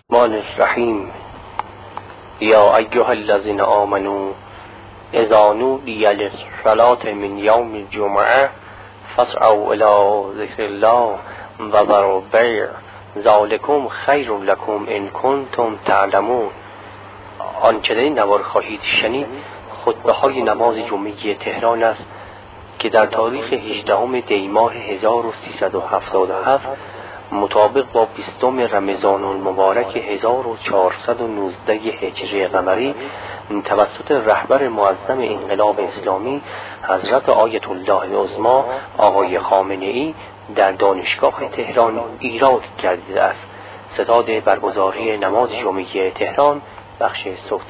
الرحمن الرحیم یا ایها الذین آمنوا اذا نودی للصلاة من یوم الجمعة فاسعوا الی ذکر الله و ذروا البیع ذلکم خیر لکم ان کنتم تعلمون. آنچه در این نوار خواهید شنید خطبه های نماز جمعه تهران است که در تاریخ 18 دی ماه 1377 مطابق با 20 رمضان المبارک 1419 هجری قمری توسط رهبر معظم انقلاب اسلامی حضرت آیت الله العظمی آقای خامنه‌ای در دانشگاه تهران ایراد کرده است. ستاد برگزاری نماز جمعه تهران، بخش صوت.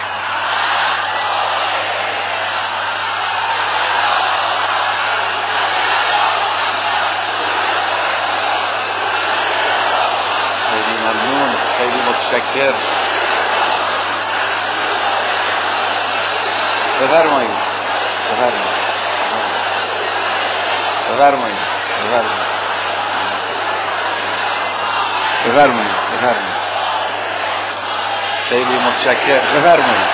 متشکر. بفرمایید. خیلی متشکر. بفرمایید.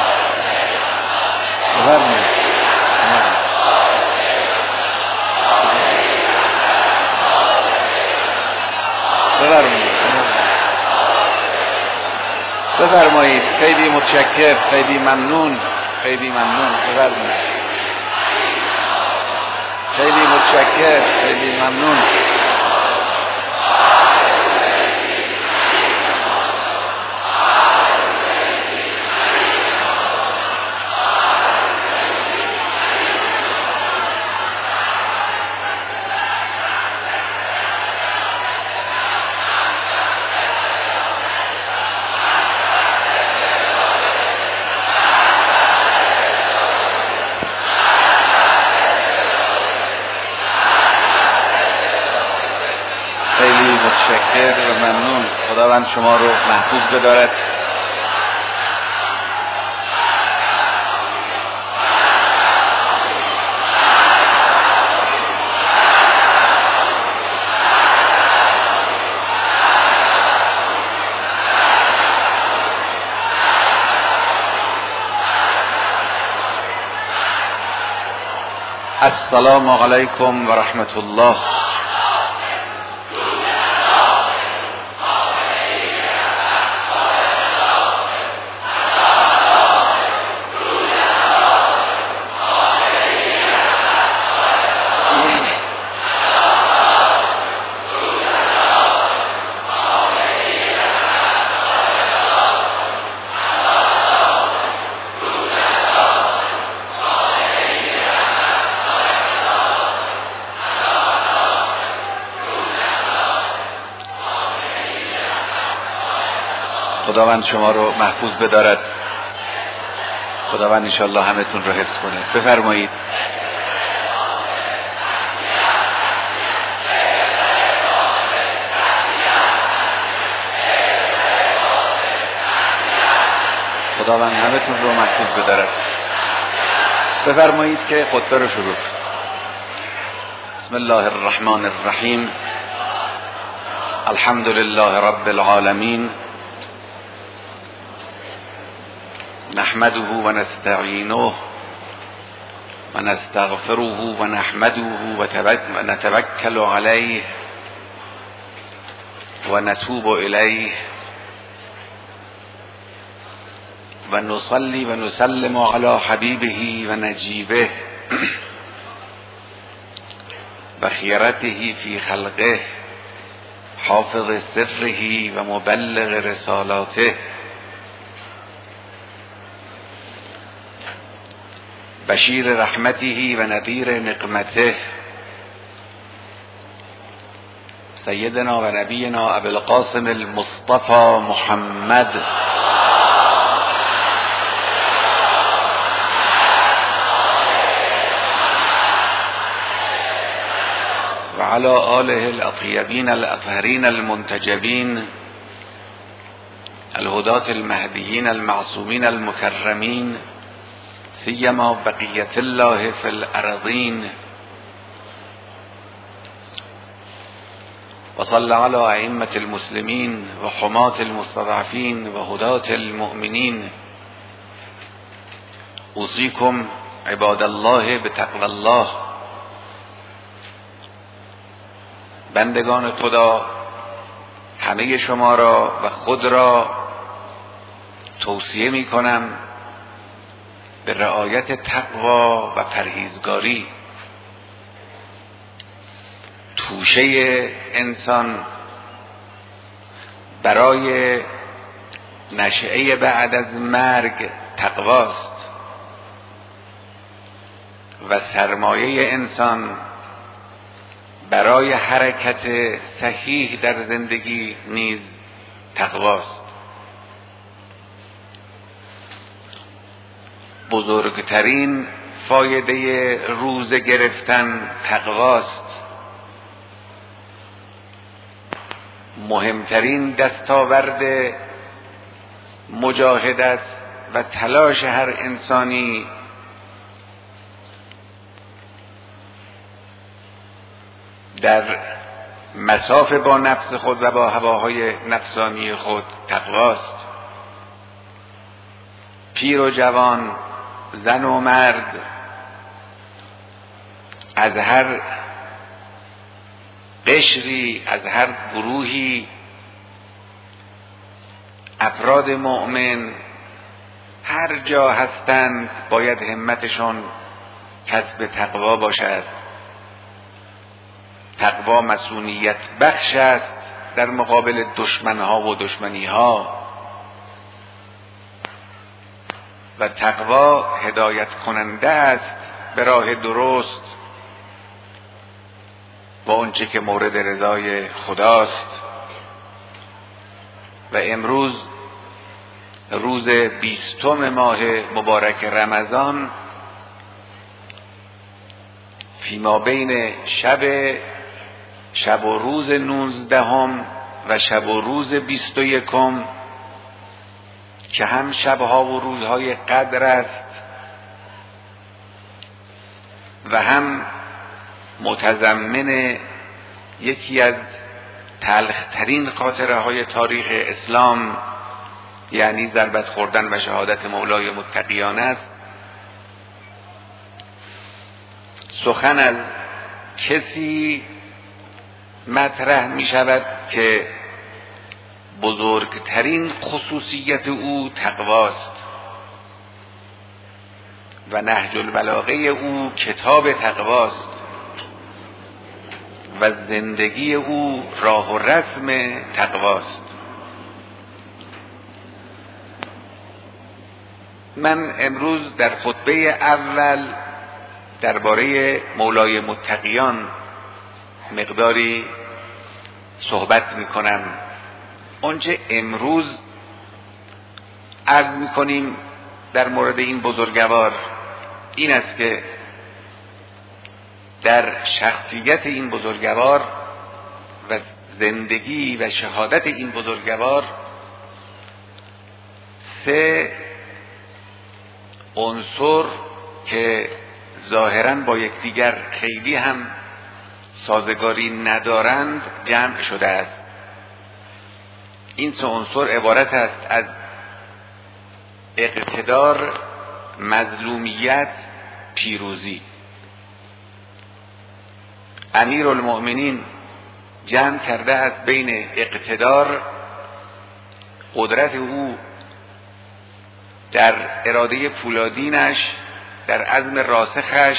بفرمایید. خیلی متشکر. خیلی ممنون. بفرمایید. خیلی متشکر. خیلی ممنون. متشکر و ممنون. خداوند شما رو محفوظ بدارد. السلام علیکم و رحمت الله. خداوند شما رو محفوظ بدارد. خداوند انشالله همتون رو حفظ کنه. بفرمایید. خداوند همتون رو محفوظ بدارد. بفرمایید که خطبه رو شروع. بسم الله الرحمن الرحیم. الحمد لله رب العالمین. نحمده و نستعینه و نستغفره و نحمده و نتوکل علیه و نتوب الیه و نصلی و نسلم علی حبیبه و نجیبه و خیرته فی خلقه حافظ سره و مبلغ رسالاته بشیر رحمته و نذیر نقمته سیدنا و نبینا ابو القاسم المصطفى محمد و علی آله الاطیبین الاطهرین المنتجبین الهداة المهدیین المعصومین المکرمین سیما بقیت الله فی الارضین وصل على ائمة المسلمين وحماة المستضعفين وهداة المؤمنين. اوصیکم عباد الله بتقوی الله. بندگان خدا، همه شما را و خود را توصیه می کنم به رعایت تقوا و پرهیزگاری. توشه انسان برای نشأه بعد از مرگ تقواست و سرمایه انسان برای حرکت صحیح در زندگی نیز تقواست. بزرگترین فایده روزه گرفتن تقواست. مهمترین دستاورد مجاهدت و تلاش هر انسانی در مساف با نفس خود و با هواهای نفسانی خود تقواست. پیر و جوان، زن و مرد، از هر قشری، از هر گروهی، افراد مؤمن هر جا هستند باید همتشون کسب تقوا باشد. تقوا مسئولیت بخش است در مقابل دشمنها و دشمنیها و تقوا هدایت کننده است به راه درست و اونچه که مورد رضای خداست. و امروز روز 20 ماه مبارک رمضان، فیما بین شب و روز 19 و شب و روز 21 که هم شبها و روزهای قدر است و هم متضمن یکی از تلخترین خاطره های تاریخ اسلام، یعنی ضربت خوردن و شهادت مولای متقیان است. سخن از کسی مطرح می شود که بزرگترین خصوصیت او تقواست و نهج البلاغه او کتاب تقواست و زندگی او راه و رسم تقواست. من امروز در خطبه اول درباره مولای متقیان مقداری صحبت میکنم. اونچه امروز عرض میکنیم در مورد این بزرگوار این است که در شخصیت این بزرگوار و زندگی و شهادت این بزرگوار 3 عنصر که ظاهراً با یکدیگر خیلی هم سازگاری ندارند جمع شده است. این 3 عنصر عبارت است از اقتدار، مظلومیت، پیروزی. امیرالمؤمنین جمع کرده است بین اقتدار، قدرت او در اراده فولادینش، در عزم راسخش،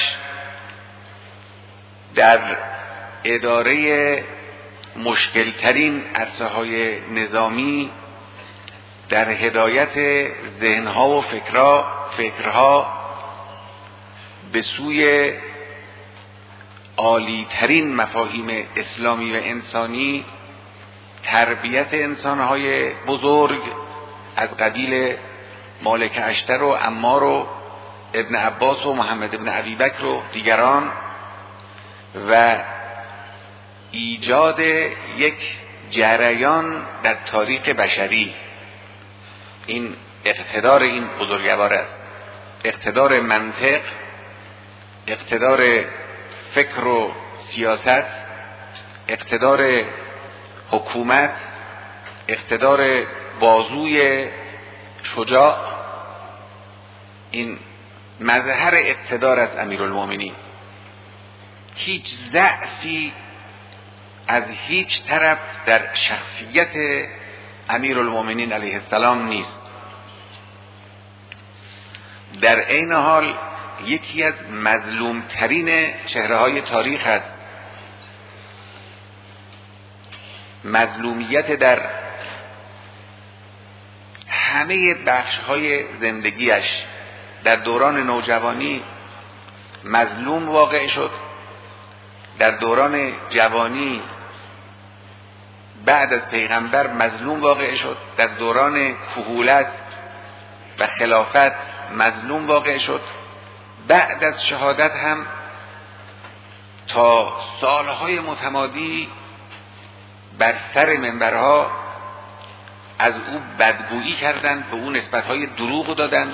در اداره مشکلترین عرصه‌های نظامی، در هدایت ذهنها و فکرها به سوی عالی‌ترین مفاهیم اسلامی و انسانی، تربیت انسان‌های بزرگ از قبیل مالک اشتر و عمار و ابن عباس و محمد ابن ابی بکر و دیگران و ایجاد یک جریان در تاریخ بشری. این اقتدار این بزرگوار است. اقتدار منطق، اقتدار فکر و سیاست، اقتدار حکومت، اقتدار بازوی شجاع، این مظهر اقتدار از امیرالمومنین. هیچ ضعفی از هیچ طرف در شخصیت امیرالمومنین علیه السلام نیست. در عین حال یکی از مظلومترین چهره‌های تاریخ است. مظلومیت در همه بخش‌های زندگیش. در دوران نوجوانی مظلوم واقع شد، در دوران جوانی بعد از پیغمبر مظلوم واقع شد، در دوران کهولت و خلافت مظلوم واقع شد، بعد از شهادت هم تا سالهای متمادی بر سر منبرها از او بدگویی کردند، به او نسبت‌های دروغ دادند،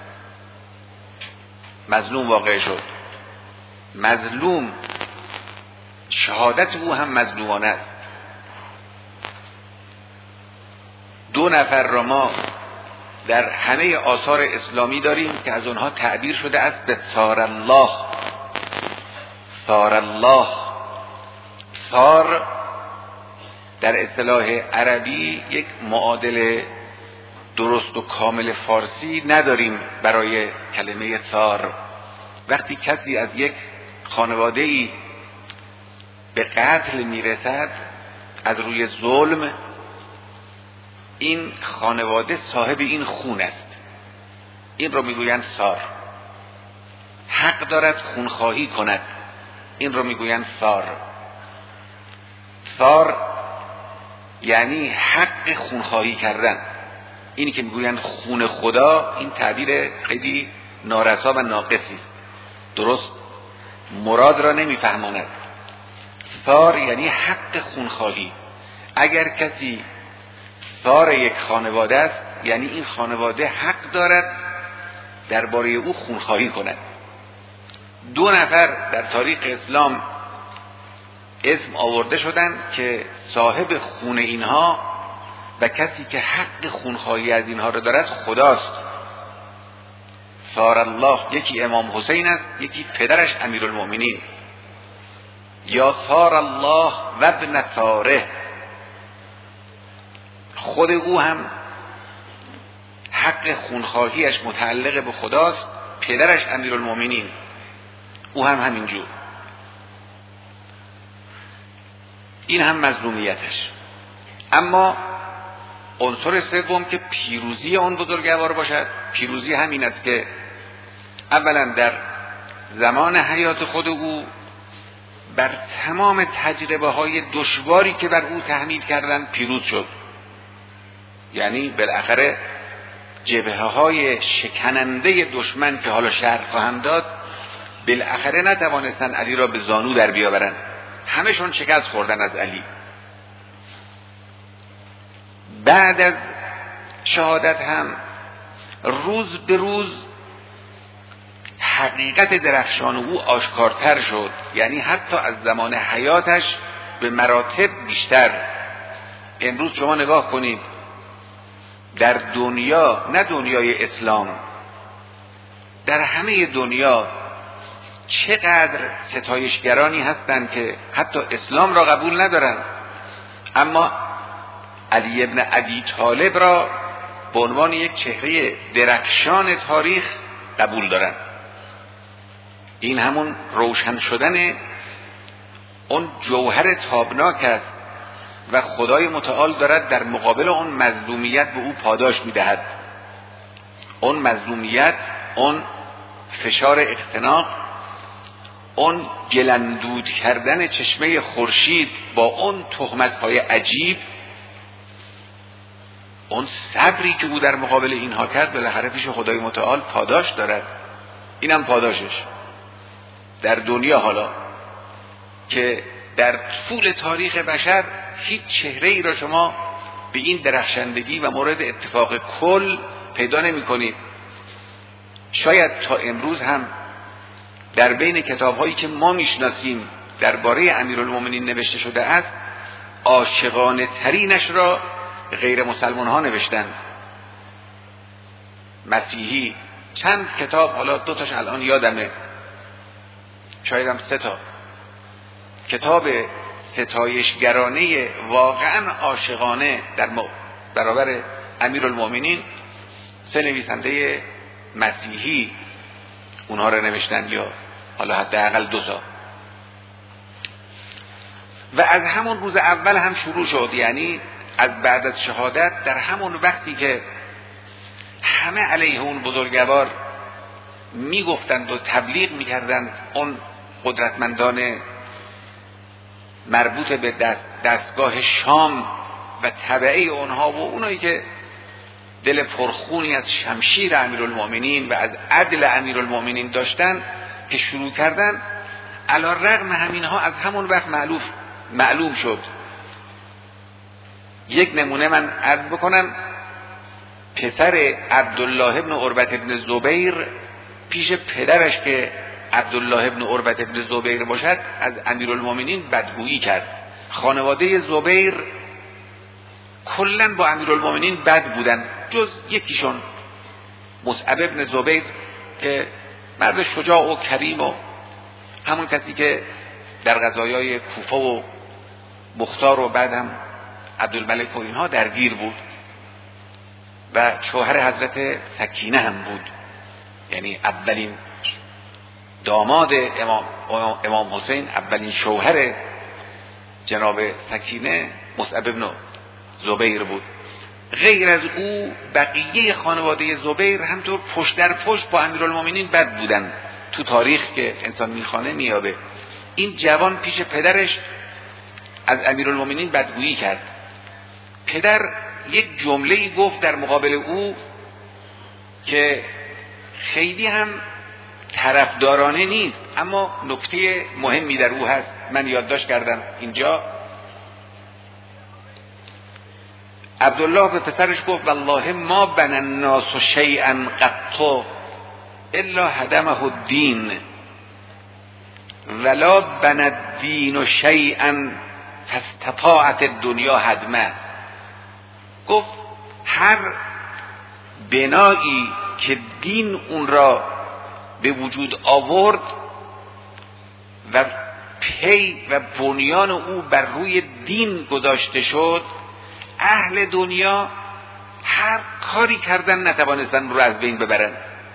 مظلوم واقع شد. مظلوم، شهادت او هم مظلومانه است. 2 نفر را ما در همه آثار اسلامی داریم که از آنها تعبیر شده است به ثار الله. ثار الله، ثار در اصطلاح عربی یک معادل درست و کامل فارسی نداریم برای کلمه ثار. وقتی کسی از یک خانواده‌ای به قتل میرسد از روی ظلم، این خانواده صاحب این خون است، این رو میگویند ثار. حق دارد خونخواهی کند، این رو میگویند ثار. ثار یعنی حق خونخواهی کردن. اینی که میگویند خون خدا، این تعبیر خیلی نارسا و ناقصی است، درست مراد را نمیفهماند. ثار یعنی حق خونخواهی. اگر کسی ثار یک خانواده است، یعنی این خانواده حق دارد درباره او خونخواهی کند. 2 نفر در تاریخ اسلام اسم آورده شدند که صاحب خون اینها و کسی که حق خونخواهی از اینها را دارد خداست. ثار الله، یکی امام حسین است، یکی پدرش امیرالمومنین. یا ثار الله و ابن ثاره، خود او هم حق خونخواهیش متعلق به خداست، پدرش امیرالمومنین، او هم همینجور. این هم مظلومیتش. اما عنصر سوم که پیروزی اون بزرگوار باشد، پیروزی همین است که اولا در زمان حیات خود او بر تمام تجربه های دشواری که بر او تحمیل کردند پیروز شد. یعنی بالاخره جبهه های شکننده دشمن که حالا شرح خواهم داد، بالاخره نتوانستن علی را به زانو در بیاورند، همشون شکست خوردن از علی. بعد از شهادت هم روز به روز حقیقت درخشان او آشکارتر شد، یعنی حتی از زمان حیاتش به مراتب بیشتر. امروز شما نگاه کنید در دنیا، نه دنیای اسلام، در همه دنیا چقدر ستایشگرانی هستند که حتی اسلام را قبول ندارند، اما علی ابن ابی طالب را به عنوان یک چهره درخشان تاریخ قبول دارند. این همون روشن شدن اون جوهر تابناک است و خدای متعال دارد در مقابل اون مظلومیت به او پاداش میدهد. اون مظلومیت، اون فشار اختناق، اون گلندود کردن چشمه خورشید با اون تهمت‌های عجیب، اون صبری که او در مقابل اینها کرد، بالاخره پیش خدای متعال پاداش دارد. اینم پاداشش در دنیا. حالا که در طول تاریخ بشر هیچ چهره ای را شما به این درخشندگی و مورد اتفاق کل پیدا نمی کنید. شاید تا امروز هم در بین کتاب‌هایی که ما میشناسیم درباره امیرالمومنین نوشته شده است، عاشقانه ترینش را غیر مسلمان ها نوشتند. مسیحی چند کتاب، حالا 2 تاش الان یادمه، شاید هم 3 تا، کتاب ستایشگرانه واقعا عاشقانه در برابر امیرالمؤمنین 3 نویسنده مسیحی اونها رو نوشتن، یا حالا حداقل 2 تا. و از همون روز اول هم شروع شد، یعنی از بعد از شهادت، در همون وقتی که همه علیه اون بزرگوار میگفتند و تبلیغ میکردند، اون قدرتمندان مربوط به دستگاه شام و تبعه اونها و اونایی که دل پرخونی از شمشیر امیرالمؤمنین و از عدل امیرالمؤمنین داشتن، که شروع کردن، علی الرغم همینها از همون وقت معلوم شد. یک نمونه من عرض بکنم. پسر عبدالله ابن عروة ابن زبیر پیش پدرش که عبدالله ابن عروة ابن زبیر باشد از امیرالمؤمنین بدگویی کرد. خانواده زبیر کلن با امیرالمؤمنین بد بودن، جز یکیشون مصعب ابن زبیر که مرد شجاع و کریم و همون کسی که در قضایای کوفه و مختار و بعد هم عبدالملک و اینها درگیر بود و شوهر حضرت سکینه هم بود، یعنی اولین داماد امام حسین، اولین شوهر جناب سکینه مصعب ابن زبیر بود. غیر از او بقیه خانواده زبیر همطور پشت در پشت با امیرالمؤمنین بد بودن. تو تاریخ که انسان میخوانه میابه این جوان پیش پدرش از امیرالمؤمنین بدگویی کرد. پدر یک جمله‌ای گفت در مقابل او که خیلی هم طرفدارانه نیست، اما نکته مهمی در او هست، من یادداشت کردم اینجا. عبدالله به پسرش گفت والله ما بنى الناس شیئا قط الا هدمه الدین ولا بنى الدین شیئا فاستطاعت الدنیا هدمه. گفت هر بنایی که دین اون را به وجود آورد و پی و بنیان او بر روی دین گذاشته شد، اهل دنیا هر کاری کردن نتوانستن رو از بین ببرن.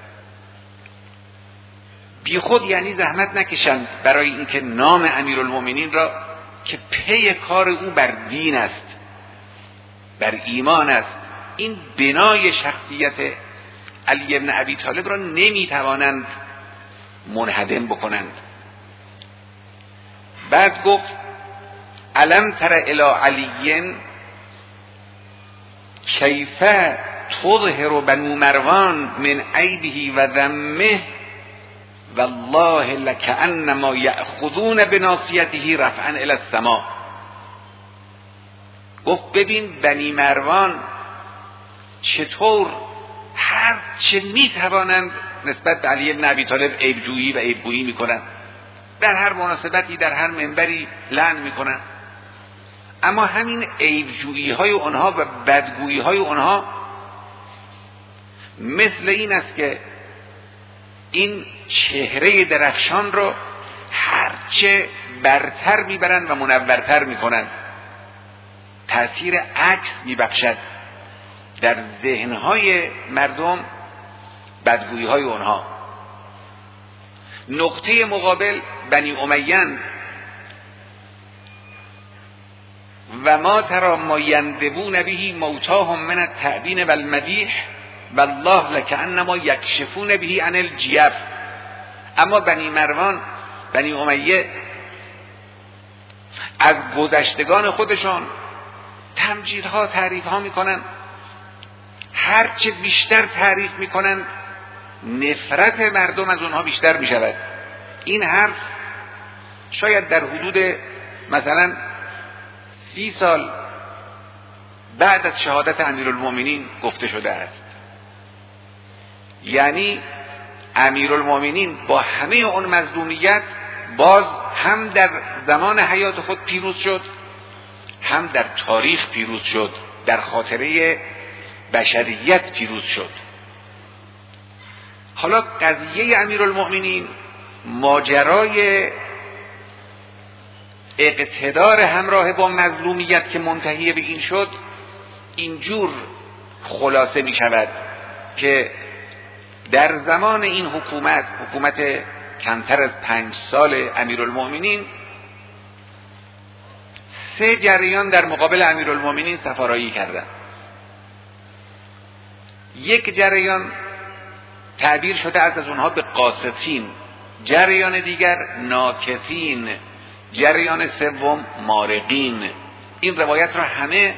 بی خود یعنی زحمت نکشند برای اینکه نام امیرالمؤمنین را که پی کار او بر دین است، بر ایمان است، این بنای شخصیت علی ابن ابی طالب را نمیتوانند منهدم بکنند. بعد گفت الم تر الی علی کیف تظهر بنو مروان من عیبه و ذمه والله لکأنما یأخذون بناصیته رفعا الی السماء. گفت ببین بنی مروان چطور هر چه میتوانند نسبت به علی ابن ابی طالب عیبجویی و عیبگویی میکنند، در هر مناسبتی در هر منبری لعن میکنند، اما همین عیبجویی های اونها و بدگویی های اونها مثل این است که این چهره درخشان رو هرچه برتر میبرند و منورتر میکنند، تأثیر عکس میبخشد در ذهنهای مردم بدگویی های اونها. نقطه مقابل بنی امیه و ما ترى ما یندبون به موتاهم من التعبین و المدیح والله لکأنما یکشفون به عن الجیف. اما بنی مروان، بنی امیه از گذشتگان خودشان تمجیدها، تعریفها میکنن، هرچه بیشتر تعریف میکنن نفرت مردم از اونها بیشتر میشود. این حرف شاید در حدود مثلا 30 سال بعد از شهادت امیرالمؤمنین گفته شده است. یعنی امیرالمؤمنین با همه اون مظلومیت باز هم در زمان حیات خود پیروز شد، هم در تاریخ پیروز شد، در خاطره بشریت پیروز شد. حالا قضیه امیرالمؤمنین، ماجرای اقتدار همراه با مظلومیت که منتهی به این شد، اینجور خلاصه می شود که در زمان این حکومت کمتر از 5 سال امیرالمؤمنین، 3 جریان در مقابل امیرالمؤمنین سفارایی کردند. یک جریان تعبیر شده از اونها به قاسطین، جریان دیگر ناکثین، جریان سوم مارقین. این روایت را همه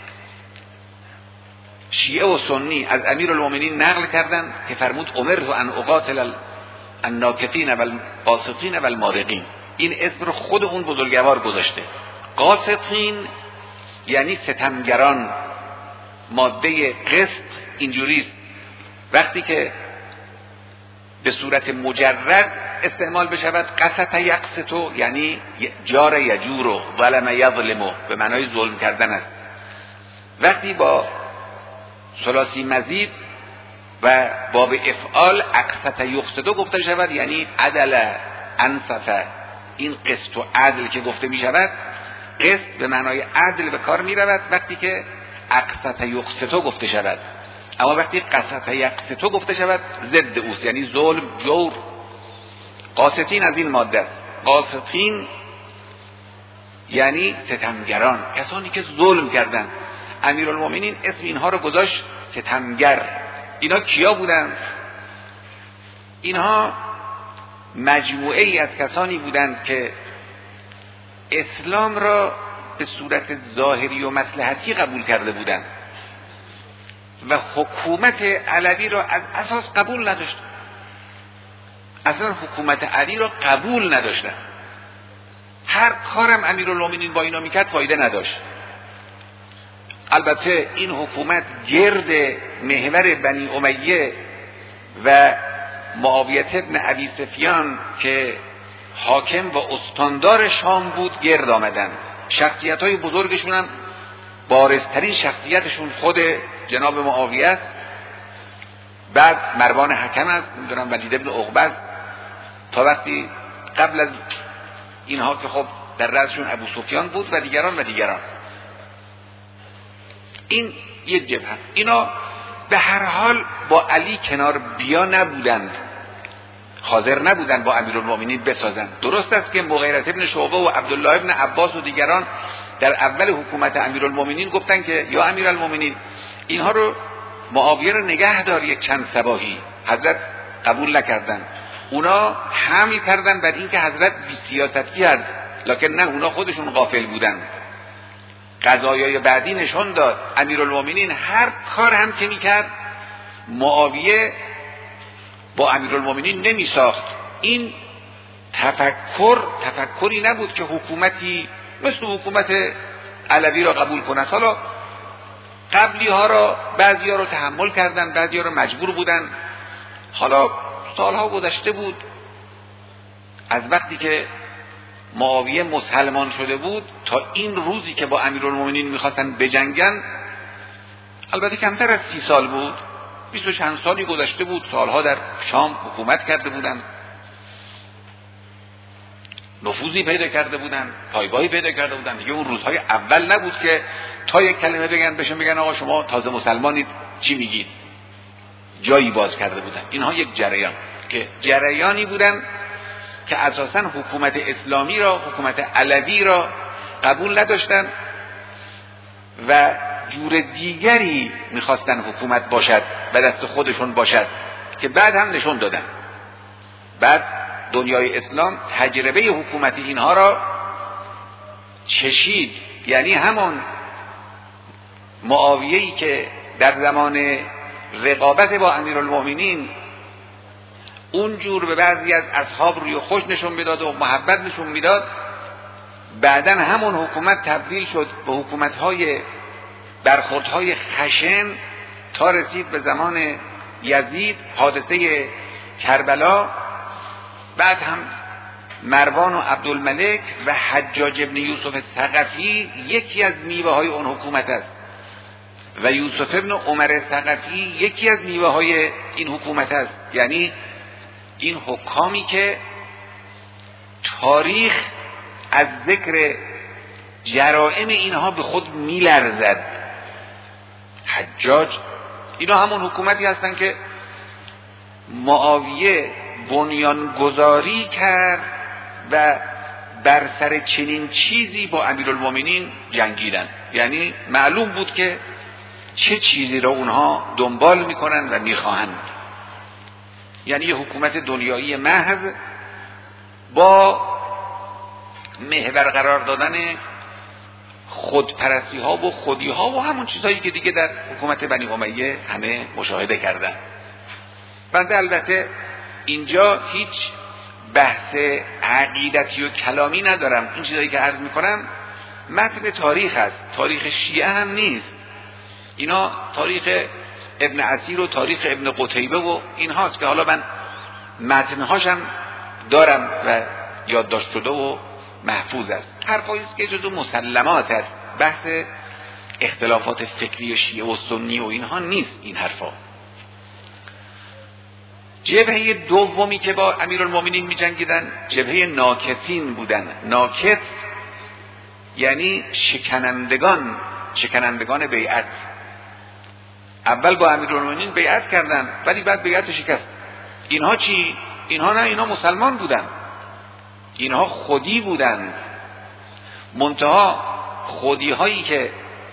شیعه و سنی از امیرالمؤمنین نقل کردند که فرمود امرت ان اقاتل الناکثین و القاسطین و المارقین. این اسم رو خود اون بزرگوار گذاشته. قاسطین یعنی ستمگران. ماده قسط اینجوریست، وقتی که به صورت مجرد استعمال بشود قسط یقسطو یعنی جار یجورو، ظلم یظلمو، به معنای ظلم کردن است. وقتی با ثلاثی مزید و باب افعال اقسط یقسطو گفته شود یعنی عدل انصف. این قسط و عدل که گفته می شود، قسط به معنای عدل به کار می رود وقتی که اقسط یقسطو گفته شود، اما وقتی قسط یقسطو گفته شود ضد اوست، یعنی ظلم، جور. قاسطین از این ماده است. قاسطین یعنی ستمگران، کسانی که ظلم کردند. امیرالمؤمنین اسم اینها رو گذاشت ستمگر. اینا کیا بودند؟ اینها مجموعه ای از کسانی بودند که اسلام را به صورت ظاهری و مصلحتی قبول کرده بودند و حکومت علوی را از اساس قبول نداشت. اصلا حکومت علی را قبول نداشتن. هر کارم امیرالمؤمنین با اینا میکرد فایده نداشت. البته این حکومت گرد محور بنی امیه و معاویه ابن ابی سفیان که حاکم و استاندار شام بود گرد آمدن. شخصیت های بزرگشون هم بارزترین شخصیتشون خود جناب معاویه است، بعد مروان حکم است، میدونم ولید ابن عقبه است، تا وقتی قبل از اینها که خب در رأسشون ابو سفیان بود و دیگران. این یک جبهه. اینا به هر حال با علی کنار بیا نبودند، حاضر نبودند با امیرالمؤمنین بسازند. درست است که مغیرة ابن شعبه و عبدالله ابن عباس و دیگران در اول حکومت امیرالمؤمنین گفتند که یا امیرالمؤمنین اینها رو معاویه رو نگه دار یک چند صباحی. حضرت قبول نکردند. اونا حمل کردن بر این که حضرت بی سیاست کرد، لکن نه، اونا خودشون غافل بودند. قضایای بعدی نشون داد امیرالمؤمنین هر کار هم که میکرد معاویه با امیرالمؤمنین نمیساخت. این تفکری نبود که حکومتی مثل حکومت علوی را قبول کند. حالا قبلی ها را بعضی ها رو تحمل کردن، بعضی ها رو مجبور بودن. حالا سالها گذشته بود از وقتی که معاویه مسلمان شده بود تا این روزی که با امیرالمؤمنین میخواستن بجنگن، البته کمتر از 30 سال بود، 20 و چند سالی گذشته بود. سالها در شام حکومت کرده بودن، نفوذی پیدا کرده بودن، پایگاهی پیدا کرده بودن. دیگه اون روزهای اول نبود که تا یک کلمه بگن آقا شما تازه مسلمانید چی میگید. جایی باز کرده بودن. اینها یک جریانی بودن که اساساً حکومت اسلامی را، حکومت علوی را قبول نداشتن و جور دیگری میخواستن حکومت باشد، به دست خودشون باشد، که بعد هم نشون دادن. بعد دنیای اسلام تجربه حکومت اینها را چشید. یعنی همون معاویه‌ای که در زمان رقابت با امیرالمؤمنین اونجور به بعضی از اصحاب روی خوش نشون میداد و محبت نشون میداد، بعدن همون حکومت تبدیل شد به حکومت‌های برخوردهای خشن تا رسید به زمان یزید، حادثه کربلا. بعد هم مروان و عبدالملک و حجاج ابن یوسف ثقفی یکی از میوه های اون حکومت است و یوسف ابن عمر ثقفی یکی از میوه های این حکومت است. یعنی این حکامی که تاریخ از ذکر جرائم اینها به خود میلرزد. حجاج، اینا همون حکومتی هستن که معاویه بنیانگذاری کرد و بر سر چنین چیزی با امیرالمومنین جنگیدن. یعنی معلوم بود که چه چیزی را اونها دنبال میکنن و میخواهند. یعنی یه حکومت دنیایی محض با محور قرار دادن خودپرستی ها و خودی ها و همون چیزهایی که دیگه در حکومت بنی امیه همه مشاهده کردن. بنده البته اینجا هیچ بحث عقیدتی و کلامی ندارم. این چیزایی که عرض میکنم متن تاریخ است، تاریخ شیعه هم نیست. اینا تاریخ ابن اسیر و تاریخ ابن قتیبه و اینهاست که حالا من متنهاشم دارم و یادداشت شده و محفوظ است. حرفایی است که جزو مسلمات است، بحث اختلافات فکری شیعه و سنی و اینها نیست. این حرفا جبهه دومی که با امیرالمومنین می جنگیدن جبهه ناکثین بودن. ناکث یعنی شکنندگان بیعت. اول با امیرالمومنین بیعت کردن ولی بعد بیعت شکست. اینها چی؟ اینها نه، اینها مسلمان بودن، اینها خودی بودند. منتها خودی هایی که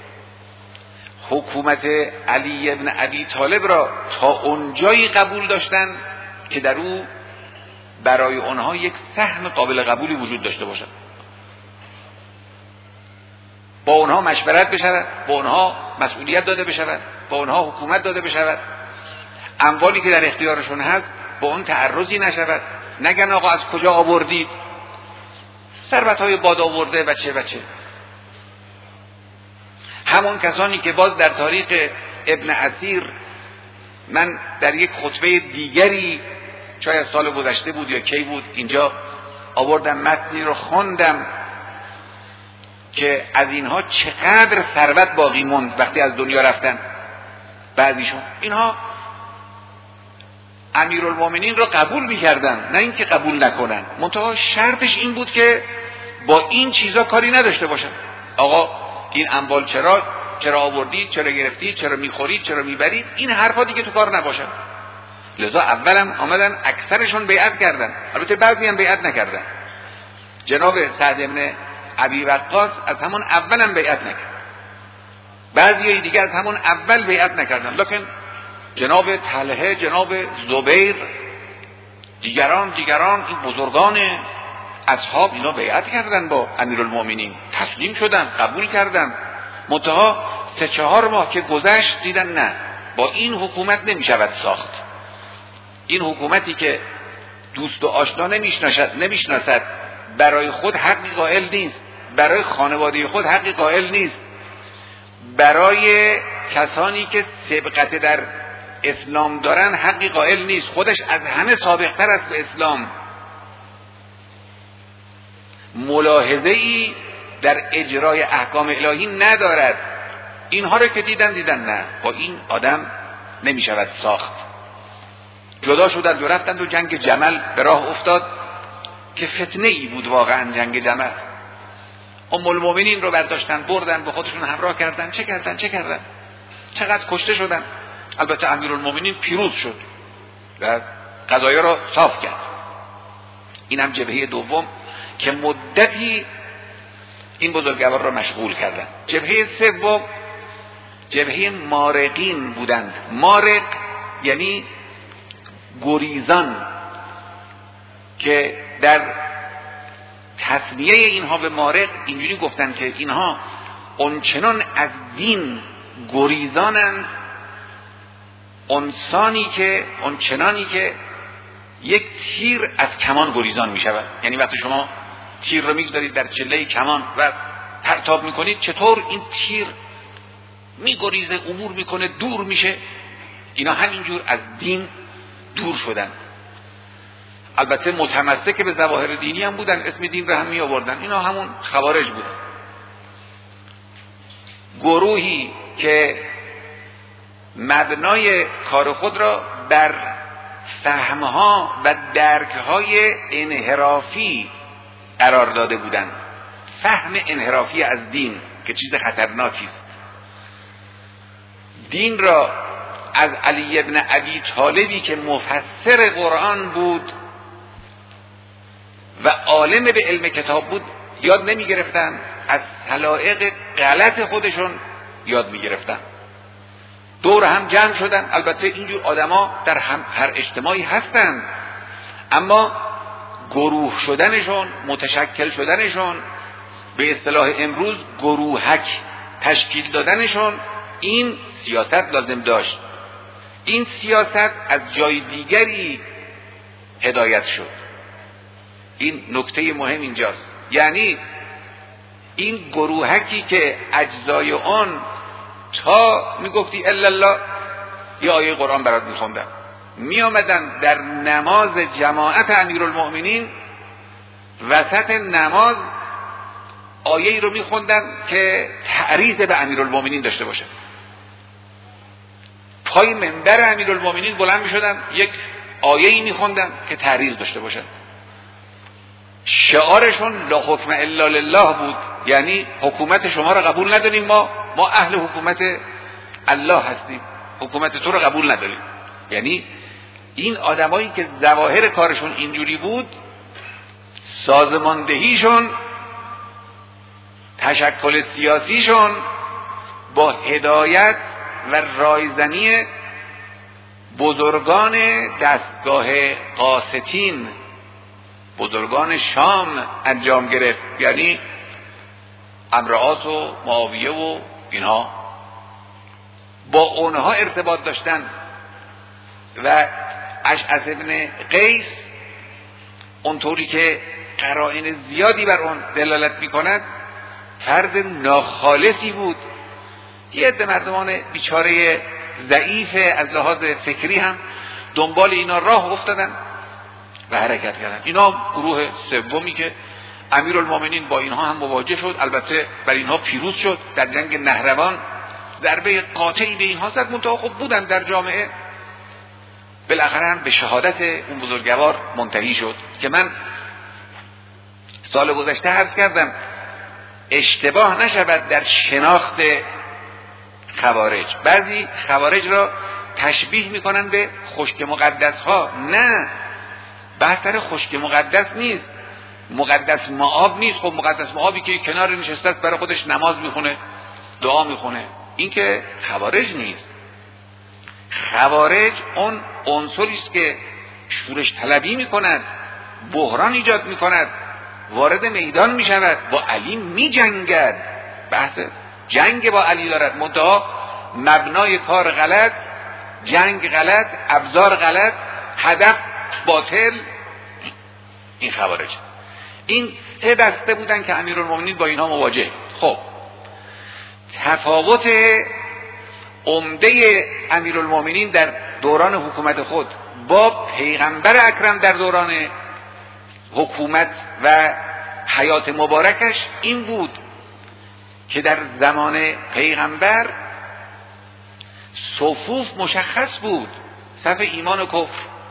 حکومت علی ابن ابی طالب را تا اونجایی قبول داشتند که در او برای آنها یک سهم قابل قبولی وجود داشته باشد، با اونها مشورت بشود، با اونها مسئولیت داده بشود، با اونها حکومت داده بشود، اموالی که در اختیارشون هست با اون تعرضی نشود، نگن آقا از کجا آوردید، ثروت‌های باد آورده و چه و چه. همون کسانی که باز در تاریخ ابن اسیر من در یک خطبه دیگری شاید سال گذشته بود یا کی بود اینجا آوردم متنی رو خوندم که از اینها چقدر ثروت باقی موند وقتی از دنیا رفتن. بعضیشون اینها امیرالمومنین رو قبول می‌کردن، نه اینکه قبول نکنن، منتها شرطش این بود که با این چیزا کاری نداشته باشن. آقا این اموال چرا آوردید، چرا گرفتید، چرا میخورید، چرا میبرید، این حرفا دیگه تو کار نباشن. لذا اولم آمدن اکثرشون بیعت کردن، البته بعضی هم بیعت نکردن. جناب سعد بن ابی وقاص از همون اولم بیعت نکرد، بعضی دیگه از همون اول بیعت نکردن، لکن جناب طلحه، جناب زبیر، دیگران این بزرگان اصحاب اینا بیعت کردن با امیرالمومنین، تسلیم شدن، قبول کردن. منتها 3-4 ماه که گذشت دیدن نه، با این حکومت نمیشود ساخت. این حکومتی که دوست و آشنا نمیشناسد، برای خود حقی قائل نیست، برای خانواده خود حقی قائل نیست، برای کسانی که سبقت در اسلام دارن حقی قائل نیست، خودش از همه سابقتر است به اسلام، ملاحظه‌ای در اجرای احکام الهی ندارد. اینها رو که دیدن نه، با این آدم نمیشود ساخت. جدا شدند و رفتند و جنگ جمل به راه افتاد که فتنه ای بود واقعا جنگ جمل. ام المؤمنین رو برداشتن بردن به خودشون همراه کردن. چه کردن؟ چقدر کشته شدن. البته امیرالمومنین پیروز شد و قضایا رو صاف کرد. این هم جبهه دوم که مدتی این بزرگوار را مشغول کردن. جبهه سوم جبهه مارقین بودند. مارق یعنی گریزان، که در تسمیه اینها به مارق اینجوری گفتن که اینها اونچنان از دین گریزانند، اونچنانی که یک تیر از کمان گریزان می شود. یعنی وقتی شما تیر رو میگذارید در چله کمان و پرتاب میکنید، چطور این تیر میگریزه، عبور میکنه، دور میشه. اینا همینجور از دین دور شدن. البته متمسک به ظواهر دینی هم بودن، اسم دین رو هم می آوردن. اینا همون خوارج بودن، گروهی که مبنای کار خود را بر فهمها و درکهای انحرافی قرار داده بودند. فهم انحرافی از دین که چیز خطرناکی است. دین را از علی ابن ابی طالبی که مفسر قرآن بود و عالم به علم کتاب بود یاد نمی گرفتن، از سلائق غلط خودشون یاد می گرفتن. دور هم جمع شدن. البته اینجور آدما در هر اجتماعی هستند، اما گروه شدنشون، متشکل شدنشون، به اصطلاح امروز گروهک تشکیل دادنشون، این سیاست لازم داشت. این سیاست از جای دیگری هدایت شد. این نکته مهم اینجاست. یعنی این گروهکی که اجزای آن تا میگفتی الا الله یا آیه قرآن برات میخوندم، میامدن در نماز جماعت امیرالمؤمنین وسط نماز آیه رو میخوندن که تعریض به امیرالمؤمنین داشته باشه. پای منبر امیرالمؤمنین بلند میشدن یک آیه‌ای میخوندن که تعریض داشته باشه. شعارشون لا حکم الا لله بود، یعنی حکومت شما رو قبول نداریم، ما اهل حکومت الله هستیم، حکومت تو رو قبول نداریم. یعنی این آدمایی که ظواهر کارشون اینجوری بود، سازماندهیشون، تشکل سیاسیشون با هدایت و رایزنی بزرگان دستگاه قاسطین، بزرگان شام انجام گرفت. یعنی امرعاس و معاویه و اینها با اونها ارتباط داشتن و اشعث ابن قیس اونطوری که قرائن زیادی بر اون دلالت میکند فرد ناخالصی بود. یه عده مردمان بیچاره ضعیف از لحاظ فکری هم دنبال اینا راه افتادن و حرکت کردن. اینا گروه سومی که امیرالمومنین با اینها هم مواجه شد، البته بر اینها پیروز شد، در جنگ نهروان ضربه قاطعی به اینها زد، منتها خب بودن در جامعه، بالاخره هم به شهادت اون بزرگوار منتهی شد که من سال گذشته عرض کردم اشتباه نشود در شناخت خوارج. بعضی خوارج را تشبیه میکنن به خشک مقدس ها. نه، بحث سر خشک مقدس نیست، مقدس معاب نیست. خب مقدس معابی که کنار نشسته برای خودش نماز میخونه، دعا میخونه، این که خوارج نیست. خوارج اون عنصری است که شورش طلبی میکند، بحران ایجاد میکند، وارد میدان میشود، با علی میجنگد، بحث جنگ با علی دارد، منتها مبنای کار غلط، جنگ غلط، ابزار غلط، هدف باطل. این خوارج. این سه دسته بودن که امیرالمومنین با اینها مواجه. خب تفاوت عمده امیرالمومنین در دوران حکومت خود با پیغمبر اکرم در دوران حکومت و حیات مبارکش این بود که در زمان پیغمبر صفوف مشخص بود، صف ایمان و کفر.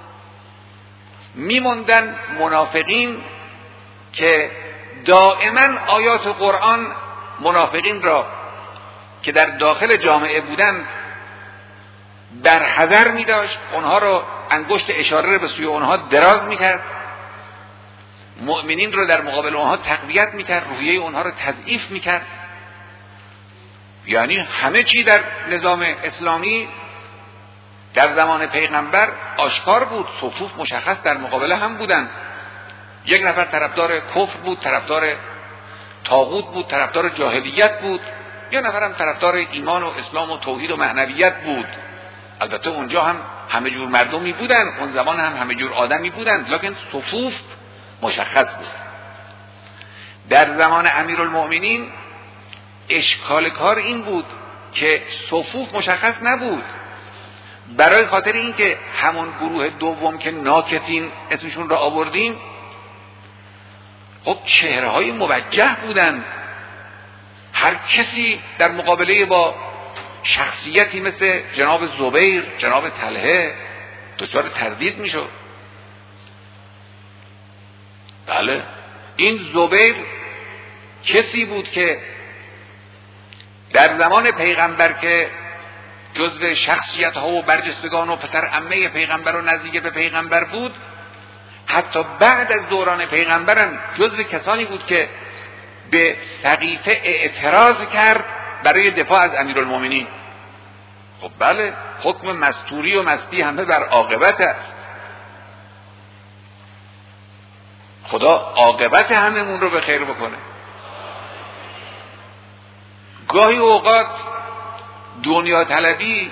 میموندن منافقین که دائما آیات قرآن منافقین را که در داخل جامعه بودند در حذر می داشت، اونها رو انگشت اشاره رو به سوی اونها دراز می کرد، مؤمنین رو در مقابل اونها تقویت می کرد، روحیه اونها رو تضعیف می کرد. یعنی همه چی در نظام اسلامی در زمان پیغمبر آشکار بود، صفوف مشخص در مقابله هم بودند. یک نفر طرفدار کفر بود، طرفدار طاغوت بود، طرفدار جاهلیت بود، یک نفر هم طرفدار ایمان و اسلام و توحید و معنویت بود. البته اونجا هم همه جور مردمی بودن، اون زمان هم همه جور آدمی بودن، لکن صفوف مشخص بود. در زمان امیرالمؤمنین اشکال کار این بود که صفوف مشخص نبود، برای خاطر این که همون گروه دوم که ناکتین اسمشون را آوردیم، خب چهره‌های موجه بودند. هر کسی در مقابله با شخصیتی مثل جناب زبیر، جناب طلحه دچار تردید میشد. بله، این زبیر کسی بود که در زمان پیغمبر که جزو شخصیت ها و برجستگان و پسر عمه پیغمبر و نزدیک به پیغمبر بود، حتی بعد از دوران پیغمبرم جزو کسانی بود که به سقیفه اعتراض کرد برای دفاع از امیرالمومنین. خب بله، حکم مستوری و مستی همه بر عاقبت است. خدا عاقبت هممون رو به خیر بکنه. گاهی اوقات دنیا طلبی،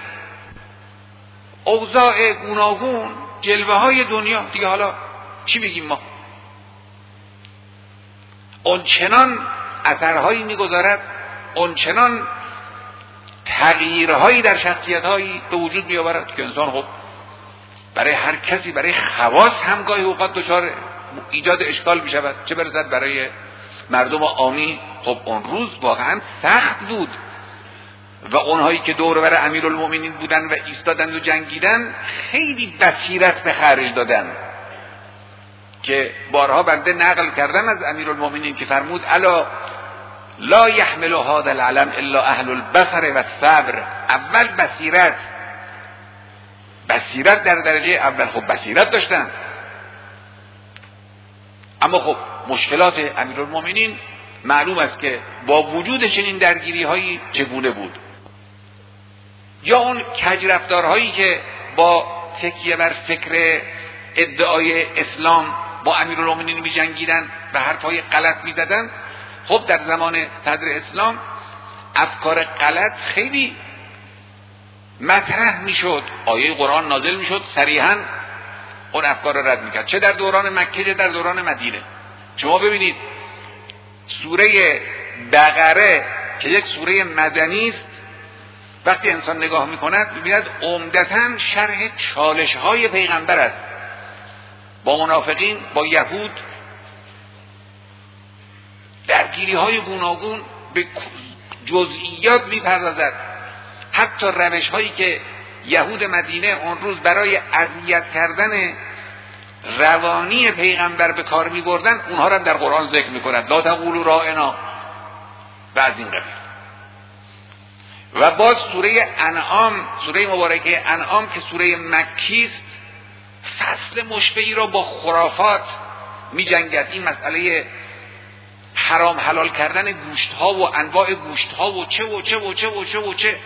اوضاع گوناگون، جلوه های دنیا، دیگه حالا چی بگیم ما، اونچنان اثرهایی میگذارد، اونچنان تغییرهایی در شخصیتهایی به وجود میآورد که انسان خب برای هر کسی، برای خواص هم گاهی اوقات دچار ایجاد اشکال میشود، چه برسد برای مردم عامی. خب اون روز واقعا سخت بود و اونهایی که دور و بر امیرالمومنین بودن و ایستادن و جنگیدن خیلی بصیرت به خرج دادن که بارها بنده نقل کردم از امیرالمومنین که فرمود الا لا يحمل هذا العلم الا اهل البصر و الصبر. اول بصیرت در درجه اول. خب بصیرت داشتن، اما خب مشکلات امیرالمومنین معلوم است که با وجود چنین درگیری هایی چگونه بود. یا اون کجرفتارهایی که با تکیه بر فکر ادعای اسلام با امیرالمومنین می جنگیدن و حرفهای غلط می زدن. خب در زمان صدر اسلام افکار غلط خیلی مطرح می شد، آیه قرآن نازل می شد، صریحاً اون افکار را رد می کرد، چه در دوران مکه چه در دوران مدینه. شما ببینید سوره بقره که یک سوره مدنی است، وقتی انسان نگاه می کند می‌بیند عمدتاً شرح چالش های پیغمبر است با منافقین، با یهود، درگیری های گوناگون، به جزئیات می‌پردازد. حتی روش هایی که یهود مدینه اون روز برای اذیت کردن روانی پیغمبر به کار می‌بردن، اونها را در قرآن ذکر می‌کند، لا تقولوا راعنا و از این قبیل. و باز سوره انعام، سوره مبارکه انعام که سوره مکی است، فصل مشبهی را با خرافات می‌جنگد. این مسئله حرام حلال کردن گوشت ها و انواع گوشت ها و چه و چه و چه و چه و چه،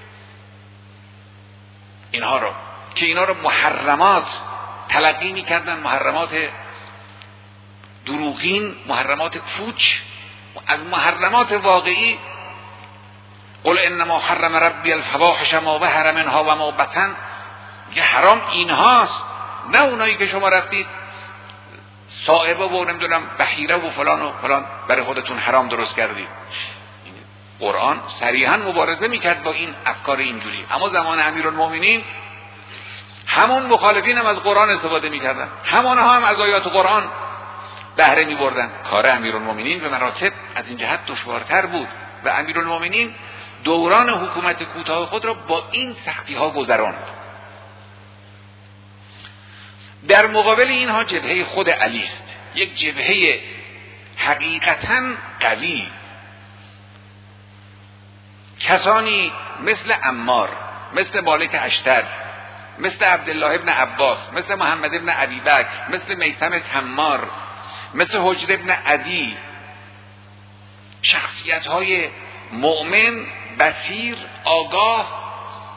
اینها رو که اینا رو محرمات تلقی می‌کردن، محرمات دروغین، محرمات پوچ. از محرمات واقعی قل انما حرم ربی الفواحش ما ظهر منها و ما بطن، که حرام اینهاست، نه اونایی که شما رفتید صائبه و نمیدونم بحیره و فلان و فلان برای خودتون حرام درست کردید. قرآن صریحاً مبارزه میکرد با این افکار اینجوری. اما زمان امیرالمومنین همون مخالفین هم از قرآن استفاده میکردن، همون هم از آیات قرآن بهره میبردن. کار امیرالمومنین به مراتب از این جهت دشوارتر بود و امیرالمومنین دوران حکومت کوتاه خود را با این سختی ها گذراند. در مقابل اینها جبهه خود علی است، یک جبهه حقیقتاً قوی. کسانی مثل عمار، مثل مالک اشتر، مثل عبدالله ابن عباس، مثل محمد ابن ابی بکر، مثل میثم تمار، مثل حجر ابن عدی، شخصیت های مؤمن، بصیر، آگاه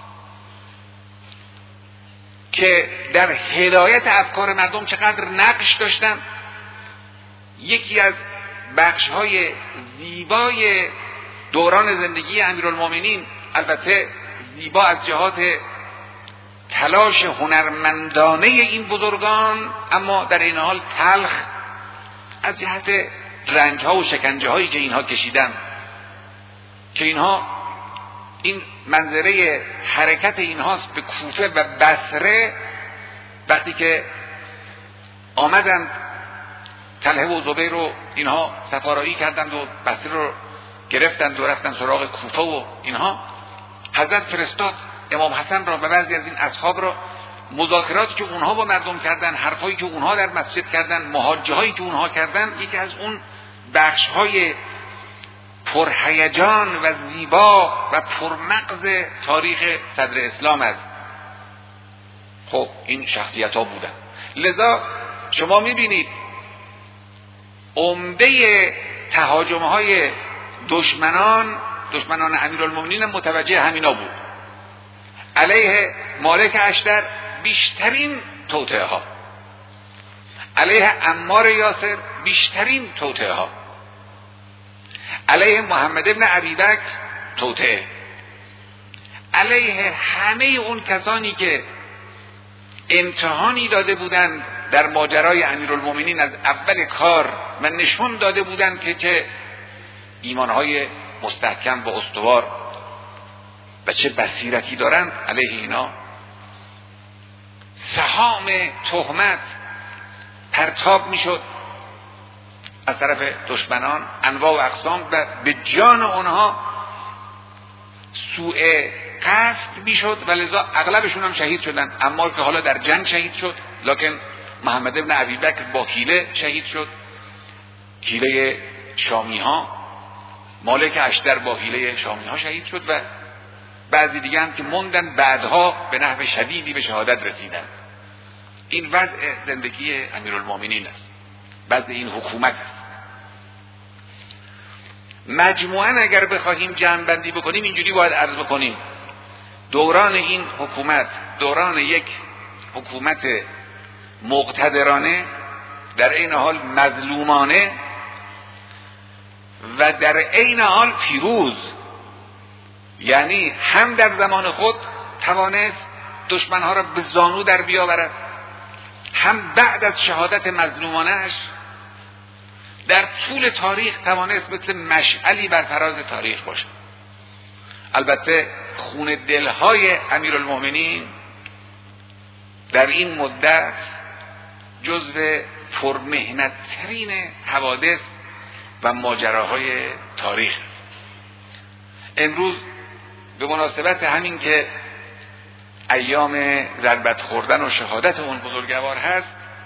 که در هدایت افکار مردم چقدر نقش داشتن. یکی از بخش‌های زیبای دوران زندگی امیرالمومنین، البته زیبا از جهات تلاش هنرمندانه این بزرگان، اما در این حال تلخ از جهت رنج‌ها و شکنجه‌هایی که اینها کشیدن، که اینها این منظره حرکت اینهاست به کوفه و بصره. وقتی که آمدند طلحه و زبیر رو اینها سفارایی کردند و بصره رو گرفتند و رفتن سراغ کوفه و اینها، حضرت فرستاد امام حسن را و بعضی از این اصحاب را، مذاکراتی که اونها با مردم کردن، حرفایی که اونها در مسجد کردن، محاجه هایی که اونها کردن، یکی از اون بخش های پرهیجان و زیبا و پرمغز تاریخ صدر اسلام است. خب این شخصیت ها بودن. لذا شما میبینید عمده تهاجم های دشمنان امیرالمومنین متوجه همینا بود. علیه مالک اشتر بیشترین توطئه ها، علیه عمار یاسر بیشترین توطئه ها، علیه محمد ابن ابی بکر توطئه، علیه همه اون کسانی که امتحانی داده بودند در ماجرای امیرالمومنین از اول کار و نشون داده بودند که چه ایمانهای مستحکم و استوار و چه بصیرتی دارند، علیه اینا سهام تهمت پرتاب میشد از طرف دشمنان انواع و اقسام و به جان اونها سوء قصد میشد و لذا اغلبشون هم شهید شدن. اما که حالا در جنگ شهید شد، لکن محمد ابن ابی بکر با حیله شهید شد، حیله شامی ها، مالک اشتر با حیله شامی ها شهید شد و بعضی دیگه هم که موندن بعدها به نحو شدیدی به شهادت رسیدن. این وضع زندگی امیرالمومنین است، وضع این حکومت است. مجموعاً اگر بخواهیم جمع بندی بکنیم اینجوری باید عرض بکنیم دوران این حکومت دوران یک حکومت مقتدرانه، در عین حال مظلومانه و در عین حال پیروز، یعنی هم در زمان خود توانست دشمنها را به زانو در بیاورد، هم بعد از شهادت مظلومانش در طول تاریخ توانست مثل مشعلی بر فراز تاریخ باشد. البته خون دلهای امیرالمومنین در این مدت جزو پرمهنت ترین حوادث و ماجراهای تاریخ. امروز به مناسبت همین که ایام ضربت خوردن و شهادت اون بزرگوار هست،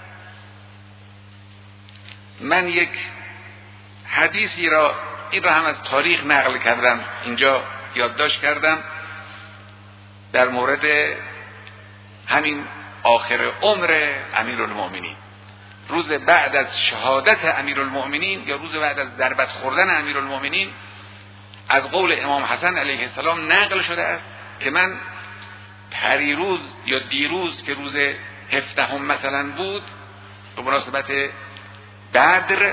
من یک حدیثی را، این را هم از تاریخ نقل کردم، اینجا یادداشت کردم، در مورد همین آخر عمر امیرالمومنین، روز بعد از شهادت امیرالمومنین یا روز بعد از ضربت خوردن امیرالمومنین، از قول امام حسن علیه السلام نقل شده است که من پریروز یا دیروز که روز 17 مثلا بود، به مناسبت بدر،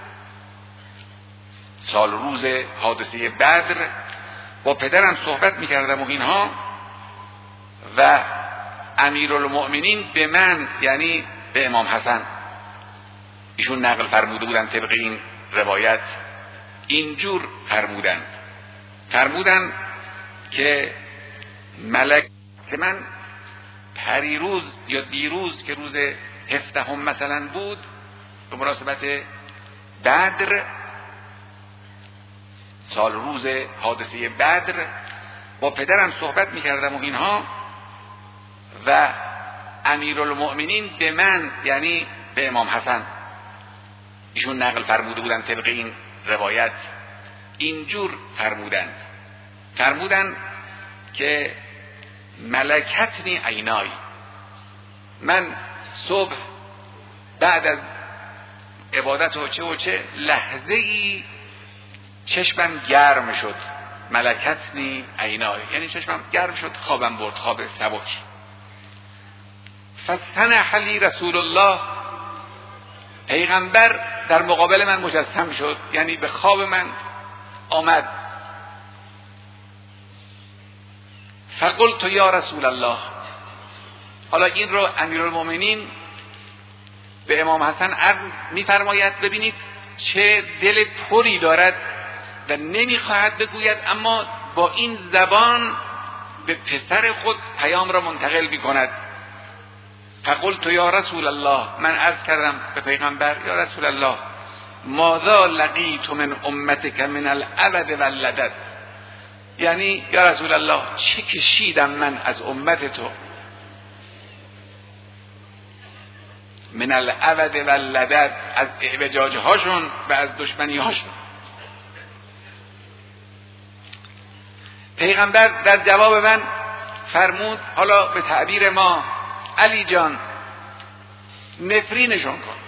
سال روز حادثه بدر، با پدرم صحبت میکردم و اینها، و امیرالمؤمنین به من، یعنی به امام حسن، ایشون نقل فرموده بودن طبق این روایت، اینجور فرمودن که ملک که من پریروز یا دیروز که روز 17 مثلا بود، به مناسبت بدر، سال روز حادثه بدر، با پدرم صحبت میکردم و اینها، و امیرالمؤمنین به من، یعنی به امام حسن، ایشون نقل فرموده بودن طبق این روایت، اینجور فرمودن که ملکتنی عینای، من صبح بعد از عبادت و چه لحظه ای چشمم گرم شد، ملکتنی عینای، یعنی چشمم گرم شد، خوابم برد، خواب سبک. فسنح لی رسول الله، پیغمبر در مقابل من مجسم شد، یعنی به خواب من آمد. فقلت یا رسول الله، حالا این رو امیرالمومنین به امام حسن عرض می‌فرماید، ببینید چه دل پری دارد و نمیخواهد بگوید، اما با این زبان به پسر خود پیام را منتقل می کند. فقلت یا رسول الله، من عرض کردم به پیغمبر یا رسول الله ماذا لقیت من امتک من العبد واللدد، یعنی یا رسول الله چه کشیدم من از امت تو من العبد واللدد، از اعوجاج هاشون و از دشمنی هاشون. پیغمبر در جواب من فرمود حالا به تعبیر ما علی جان نفرینشون کن.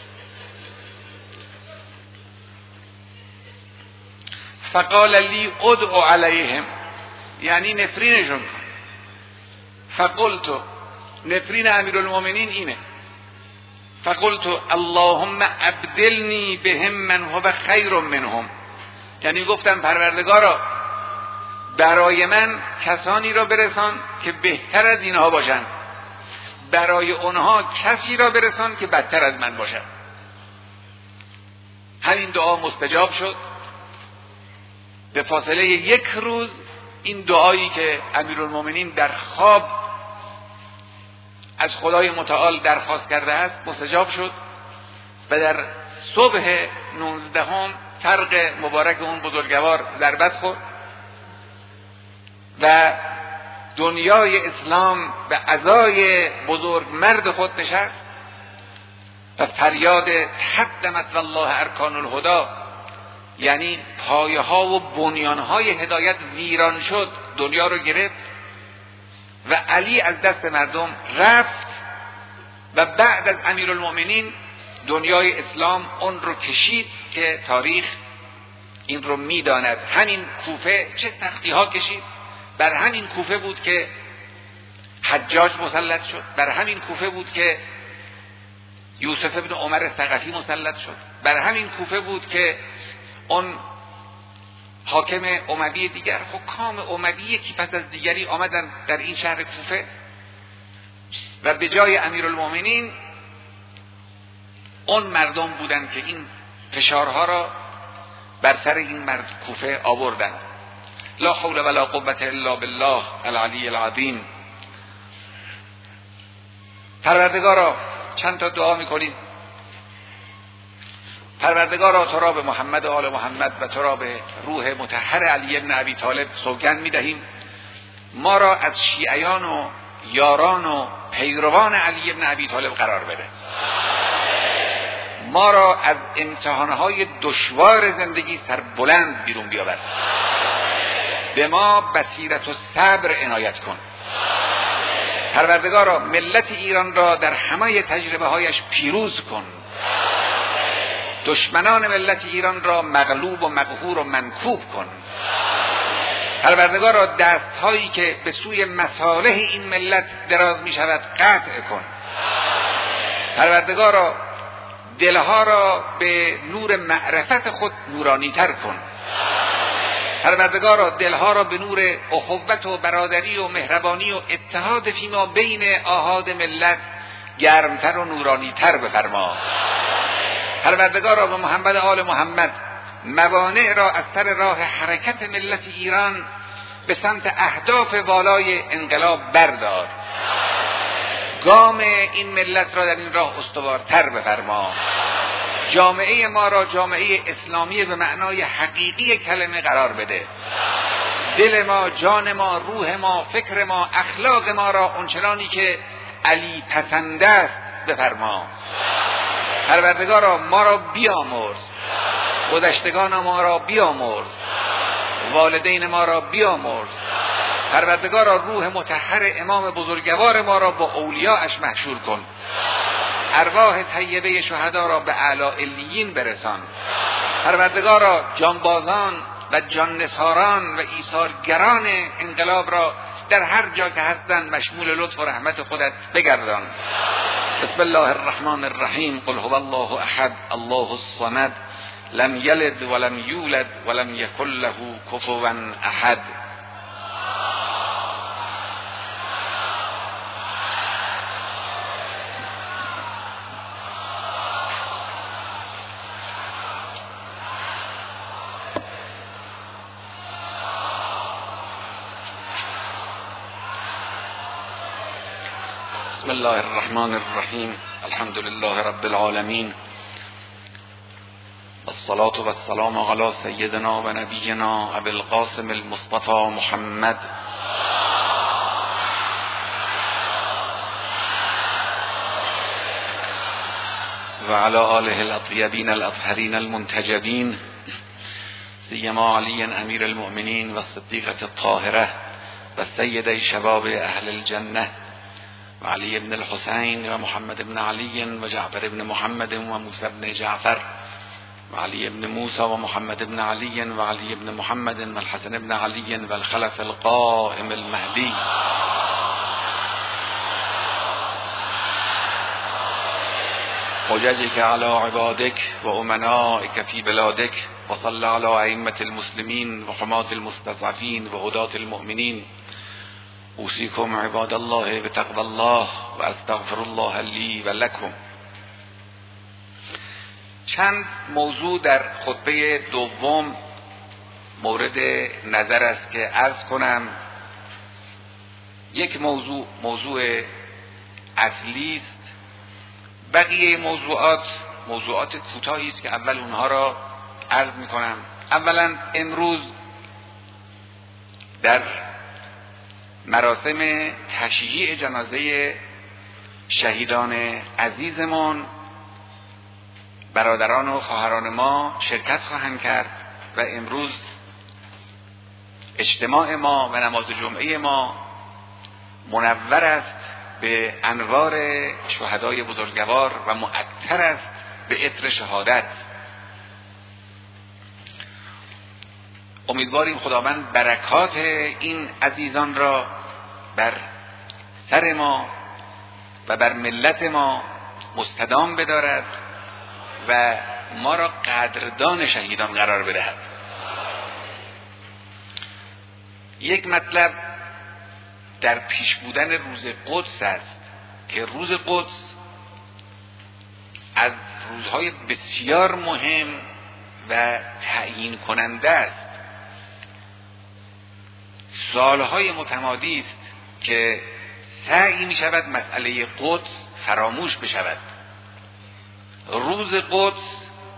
فقال لی ادعو علیهم، یعنی نفرینشون کن. فقلت، نفرین امیرالمومنین اینه، فقلت اللهم ابدلنی بهم من هو خیر منهم، یعنی گفتم پروردگارا برای من کسانی را برسان که بهتر از اینها باشند، برای اونها کسی را برسان که بدتر از من باشد. همین دعا مستجاب شد. به فاصله 1 روز این دعایی که امیرالمومنین در خواب از خدای متعال درخواست کرده است مستجاب شد و در صبح 19 فرق مبارک اون بزرگوار ضربت خورد و دنیای اسلام به عزای بزرگ مرد خود نشست و فریاد تقدمت والله ارکان الهدی، یعنی پایه ها و بنیان های هدایت ویران شد، دنیا رو گرفت و علی از دست مردم رفت و بعد از امیرالمومنین دنیای اسلام اون رو کشید که تاریخ این رو میداند. همین کوفه چه سختی ها کشید، بر همین کوفه بود که حجاج مسلط شد، بر همین کوفه بود که یوسف ابن عمر ثقفی مسلط شد، بر همین کوفه بود که اون حاکم اموی دیگر، حکام اموی یکی پس از دیگری آمدن در این شهر کوفه و به جای امیرالمومنین اون مردم بودن که این فشارها را بر سر این کوفه آوردن. لا حول ولا قوة الا بالله العلی العظیم. پروردگارا چند تا دعا میکنیم. پروردگارا تو را به محمد و آل محمد و تو را به روح مطهر علی بن ابی طالب سوگند میدهیم ما را از شیعیان و یاران و پیروان علی بن ابی طالب قرار بده، ما را از امتحانهای دشوار زندگی سربلند بیرون بیاور، به ما بصیرت و صبر عنایت کن. پروردگارا ملت ایران را در همه تجربه هایش پیروز کن، دشمنان ملت ایران را مغلوب و مقهور و منکوب کن. پروردگارا دست هایی که به سوی مصالح این ملت دراز می شود قطع کن. پروردگارا دلها را به نور معرفت خود نورانی تر کن. پروردگارا دلها را به نور اخوت و برادری و مهربانی و اتحاد فیما بین آحاد ملت گرمتر و نورانی تر بفرما. پروردگارا به محمد آل محمد موانع را از سر راه حرکت ملت ایران به سمت اهداف والای انقلاب بردار، گام این ملت را در این راه استوارتر بفرما. جامعه ما را جامعه اسلامی به معنای حقیقی کلمه قرار بده. دل ما، جان ما، روح ما، فکر ما، اخلاق ما را اونچنانی که علی پسند است بفرما. پروردگارا ما را بیامرز، گذشتگان ما را بیامرز، والدین ما را بیامرز. پروردگارا روح مطهر امام بزرگوار ما را با اولیاءش محشور کن. ارواح طیبه شهدا را به اعلی علیین برسان. پروردگارا جانبازان و جاننثاران و ایثارگران انقلاب را در هر جا که هستند مشمول لطف و رحمت خودت بگردان. بسم الله الرحمن الرحیم. قل هو الله احد الله الصمد لم یلد ولم یولد ولم یکن له کفوا احد. بسم الله الرحمن الرحیم. الحمد لله رب العالمین، والصلاة والسلام علی سیدنا و نبینا ابی القاسم المصطفى محمد و علی آله الاطیبین الاطهرین المنتجبین، سیما علی امیر المؤمنین و صدیقة الطاهرة و سیدی شباب اهل الجنه و علی ابن الحسین و محمد ابن علی و جعفر ابن محمد و موسی ابن جعفر و علی ابن موسی و محمد ابن علی و علی ابن محمد و الحسن ابن علی و الخلف القائم المهدی. حججك على عبادك وأمنائك في بلادك، وصل على أئمة المسلمين وحماة المستضعفين وهداة المؤمنين. اوصیکم عباد الله بتقوى الله و استغفر الله لی و لکم. چند موضوع در خطبه دوم مورد نظر است که عرض کنم. یک موضوع اصلی است. بقیه موضوعات کوتاهی است که اول اونها را عرض میکنم. اولا امروز در مراسم تشییع جنازه شهیدان عزیزمان برادران و خواهران ما شرکت خواهند کرد و امروز اجتماع ما و نماز جمعه ما منور است به انوار شهدای بزرگوار و معطر است به عطر شهادت. امیدواریم خداوند برکات این عزیزان را بر سر ما و بر ملت ما مستدام بدارد و ما را قدردان شهیدان قرار بدهد. یک مطلب در پیش بودن روز قدس است که روز قدس از روزهای بسیار مهم و تعیین کننده است. سالهای متمادی است که سعی می شود مسئله قدس فراموش بشود. روز قدس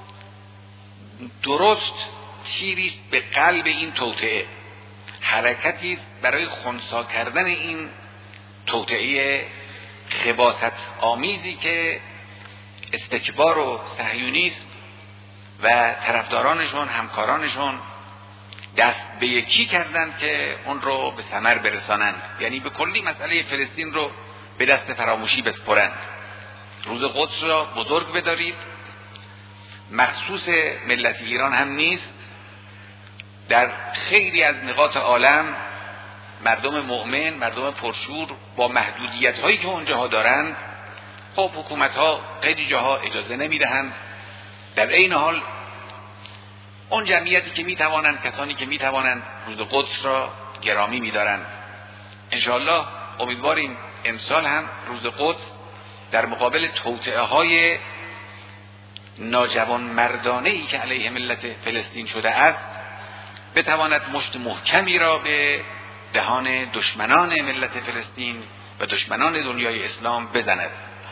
درست تیری است به قلب این توطئه، حرکتی است برای خنثی کردن این توطئه خباثت آمیزی که استکبار و صهیونیسم و طرفدارانشون همکارانشون دست به یکی کردند که اون رو به ثمر برسانند، یعنی به کلی مسئله فلسطین رو به دست فراموشی بسپرند. روز قدس را بزرگ بدارید. مخصوص ملت ایران هم نیست. در خیلی از نقاط عالم مردم مؤمن، مردم پرشور با محدودیت هایی که اونجاها دارند، خب حکومت ها خیلی جاها اجازه نمیدهند. در این حال اون جمعیتی که میتوانند، کسانی که میتوانند، روز قدس را گرامی میدارند. انشاءالله امیدواریم امسال هم روز قدس در مقابل توطئه های ناجوان مردانه‌ای که علیه ملت فلسطین شده است بتواند مشت محکمی را به دهان دشمنان ملت فلسطین و دشمنان دنیای اسلام بزند.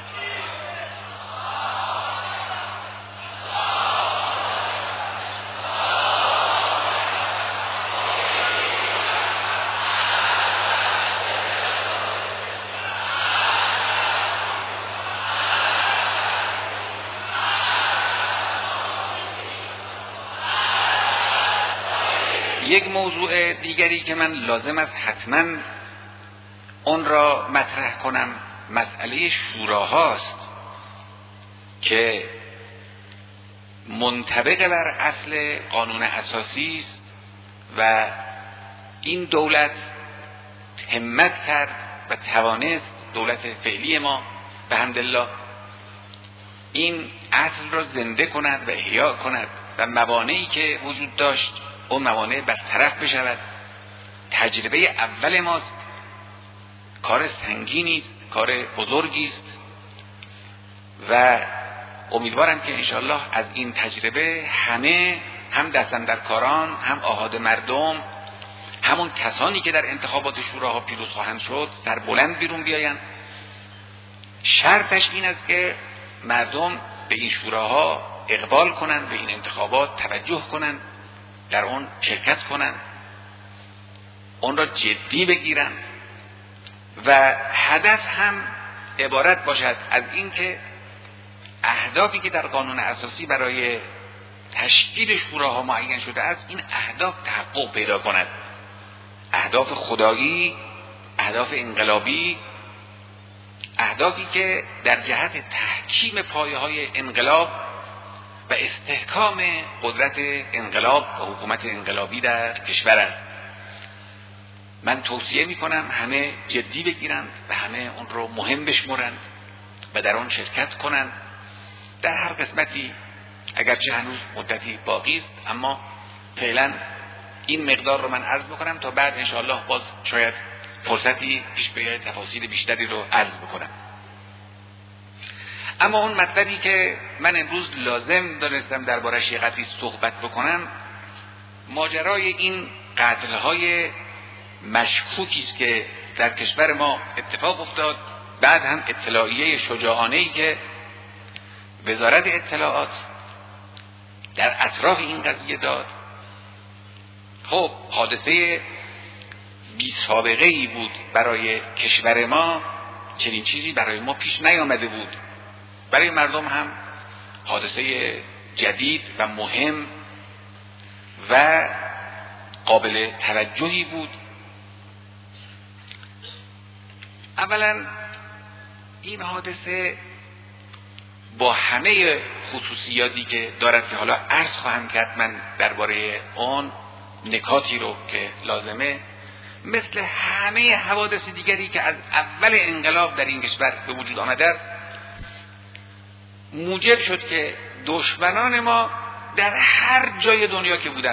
یک موضوع دیگری که من لازم است حتما اون را مطرح کنم مسئله شوراهاست که منطبق بر اصل قانون اساسی است و این دولت همت کرد و توانست، دولت فعلی ما به حمدالله، این اصل را زنده کند و احیا کند و موانعی که وجود داشت اون موانع برطرف بشود. تجربه اول ماست، کار سنگینی است، کار بزرگی است و امیدوارم که انشالله از این تجربه همه، هم دستاندرکاران، هم آحاد مردم، همون کسانی که در انتخابات شوراها پیروز خواهند شد، سربلند بیرون بیایند شرطش این است که مردم به این شوراها اقبال کنند، به این انتخابات توجه کنند، در اون شرکت کنند، اون را جدی بگیرند و هدف هم عبارت باشد از این که اهدافی که در قانون اساسی برای تشکیل شوراها معین شده است این اهداف تحقق پیدا کند. اهداف خدایی، اهداف انقلابی، اهدافی که در جهت تحکیم پایه‌های انقلاب و استحکام قدرت انقلاب و حکومت انقلابی در کشور است. من توصیه میکنم همه جدی بگیرند و همه اون رو مهم بشمرند و در آن شرکت کنند. در هر قسمتی اگرچه هنوز مدتی باقی است، اما فعلا این مقدار رو من عرض بکنم تا بعد انشاءالله باز شاید فرصتی پیش بیاید تفاصیل بیشتری رو عرض بکنم. اما اون مطلبی که من امروز لازم دانستم دربارش یه قدری صحبت بکنم ماجرای این قتل‌های مشکوکی است که در کشور ما اتفاق افتاد. بعد هم اطلاعیه شجاعانه‌ای که وزارت اطلاعات در اطراف این قضیه داد. خب حادثه بی سابقه ای بود برای کشور ما، چنین چیزی برای ما پیش نیامده بود. برای مردم هم حادثه جدید و مهم و قابل توجهی بود. اولا این حادثه با همه خصوصیاتی که دارد که حالا عرض خواهم کرد من درباره اون نکاتی رو که لازمه، مثل همه حوادث دیگری که از اول انقلاب در این کشور به وجود آمده است موجب شد که دشمنان ما در هر جای دنیا که بودن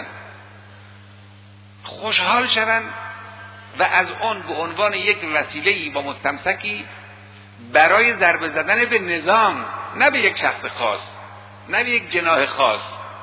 خوشحال شوند و از آن به عنوان یک وسیله‌ای با مستمسکی برای ضربه زدن به نظام، نه به یک شخص خاص، نه به یک جناح خاص،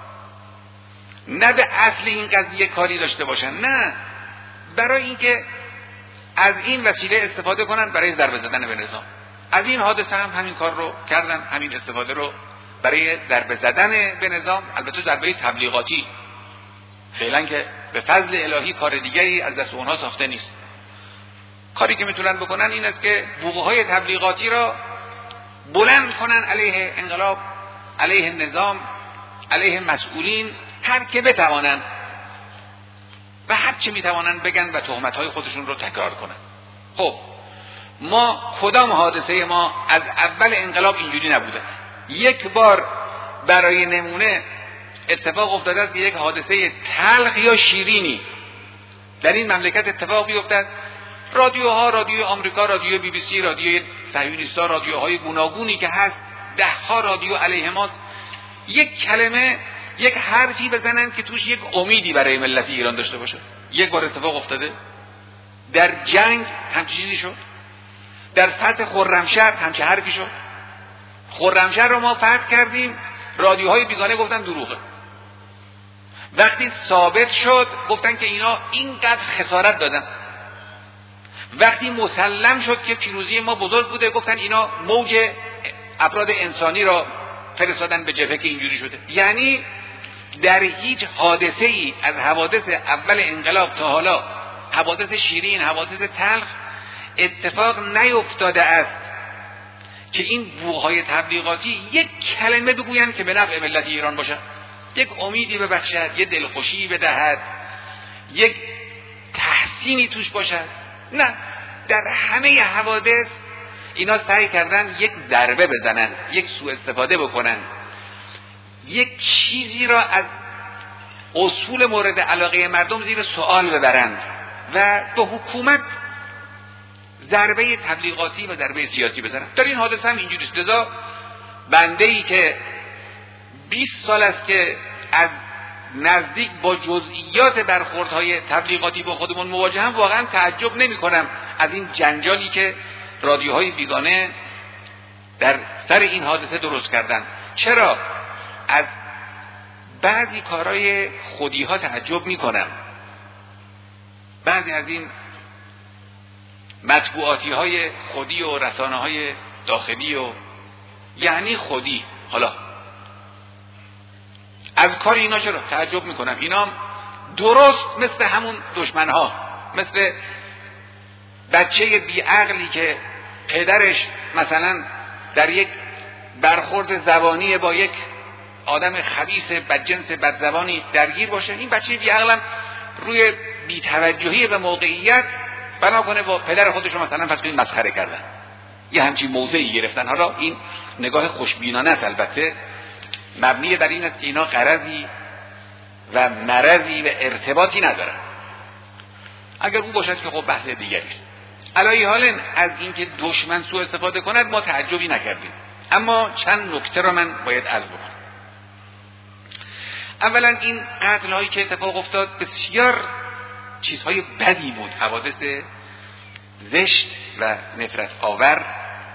نه به اصل این قضیه کاری داشته باشن، نه، برای اینکه از این وسیله استفاده کنن برای ضربه زدن به نظام. از این حادثه هم همین کار رو کردن، همین استفاده رو برای ضربه زدن به نظام، البته ضربه تبلیغاتی، فعلا که به فضل الهی کار دیگری از دست اونها ساخته نیست. کاری که میتونن بکنن این است که بوقهای تبلیغاتی را بلند کنن علیه انقلاب، علیه نظام، علیه مسئولین، هر که بتوانن و هر چه میتوانن بگن و تهمت‌های خودشون رو تکرار کنن. خب ما کدام حادثه ما از اول انقلاب اینجوری نبوده؟ یک بار برای نمونه اتفاق افتاده است که یک حادثه تلخ یا شیرینی در این مملکت اتفاق بیفتد. رادیوها، رادیوی آمریکا، رادیو بی بی سی، رادیوی صهیونیست‌ها، رادیوهای گوناگونی که هست، ده‌ها رادیو علیه ماست، یک کلمه، یک حرفی بزنن که توش یک امیدی برای ملت ایران داشته باشه. یک بار اتفاق افتاده. در جنگ همچین چیزی شد. در فتح خرمشهر همچین حرفی شد. خرمشهر رو ما فتح کردیم، رادیوهای بیگانه گفتن دروغه. وقتی ثابت شد گفتن که اینا اینقدر خسارت دادن. وقتی مسلم شد که پیروزی ما بزرگ بوده گفتن اینا موج افراد انسانی را فرستادن به جبهه که اینجوری شده. یعنی در هیچ حادثه ای از حوادث اول انقلاب تا حالا، حوادث شیرین، حوادث تلخ، اتفاق نیفتاده است که این بوقهای تبلیغاتی یک کلمه بگوین که به نفع ملت ایران باشه، یک امیدی ببخشد، یک دلخوشی بدهد، یک تحسینی توش باشد. نه، در همه حوادث اینا سعی کردن یک ضربه بزنن، یک سوء استفاده بکنن، یک چیزی را از اصول مورد علاقه مردم زیر سوال ببرند و به حکومت ضربه تبلیغاتی و ضربه سیاسی بزنن. در این حادثه هم اینجوری است. لذا بنده‌ای که 20 سال است که از نزدیک با جزئیات برخوردهای تبلیغاتی با خودمون مواجهم، واقعا تعجب نمی کنم از این جنجالی که رادیوهای بیگانه در سر این حادثه درست کردن. چرا؟ از بعضی کارهای خودی ها تعجب می کنم. بعضی از این مطبوعاتی های خودی و رسانه های داخلی و یعنی خودی. حالا از کار اینا چرا تعجب میکنم؟ اینا درست مثل همون دشمنها، مثل بچه بیعقلی که پدرش مثلا در یک برخورد زبانی با یک آدم خبیث بدجنس بدزبانی درگیر باشه، این بچه بیعقلم روی بی‌توجهی به موقعیت بنا کنه با پدر خودش رو مثلا فرض کنید مسخره کردن، یه همچین موضعی گرفتن. حالا این نگاه خوشبینانه است، البته مبنی بر این است که اینا غرضی و مرضی و ارتباطی ندارن. اگر اون باشد که خب بحث دیگری است. علی حال از اینکه دشمن سوء استفاده کند ما تعجبی نکردیم، اما چند نکته را من باید عرض بکنم. اولا این قتل هایی که اتفاق افتاد بسیار چیزهای بدی بود، حوادث زشت و نفرت آور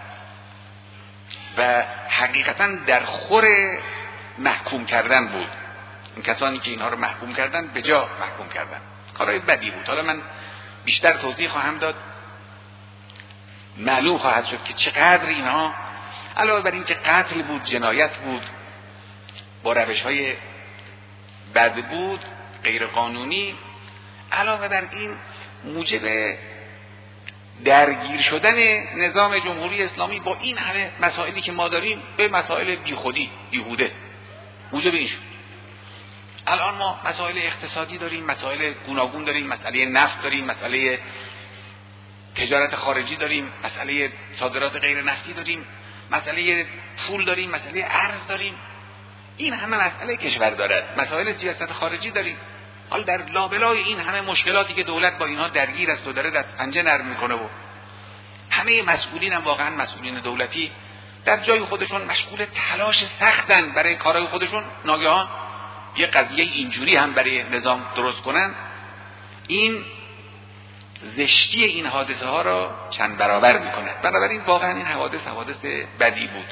و حقیقتا در خور محکوم کردن بود. این کسانی که اینها رو محکوم کردن به جا محکوم کردن، کارهای بدی بود. حالا من بیشتر توضیح خواهم داد، معلوم خواهد شد که چقدر اینها علاوه بر این که قتل بود، جنایت بود، با روش‌های بد بود، غیر قانونی، علاوه بر این موجب درگیر شدن نظام جمهوری اسلامی با این همه مسائلی که ما داریم به مسائل بیخودی، بیهوده موجب این شد. الان ما مسائل اقتصادی داریم، مسائل گوناگون داریم، مسئله نفت داریم، مسئله تجارت خارجی داریم، مسئله صادرات غیر نفتی داریم، مسئله پول داریم، مسئله ارز داریم. این همه مسئله کشور دارد، مسائل سیاست خارجی داریم. حال در لابلای این همه مشکلاتی که دولت با اینها درگیر است و داره دست پنجه نرم میکنه و همه مسئولین هم واقعا مسئولین دولتی در جای خودشون مشغول تلاش سختن برای کارهای خودشون، ناگهان یه قضیه اینجوری هم برای نظام درست کنن، این زشتی این حادثه ها را چند برابر میکنه. بنابراین واقعا این حوادث بدی بود.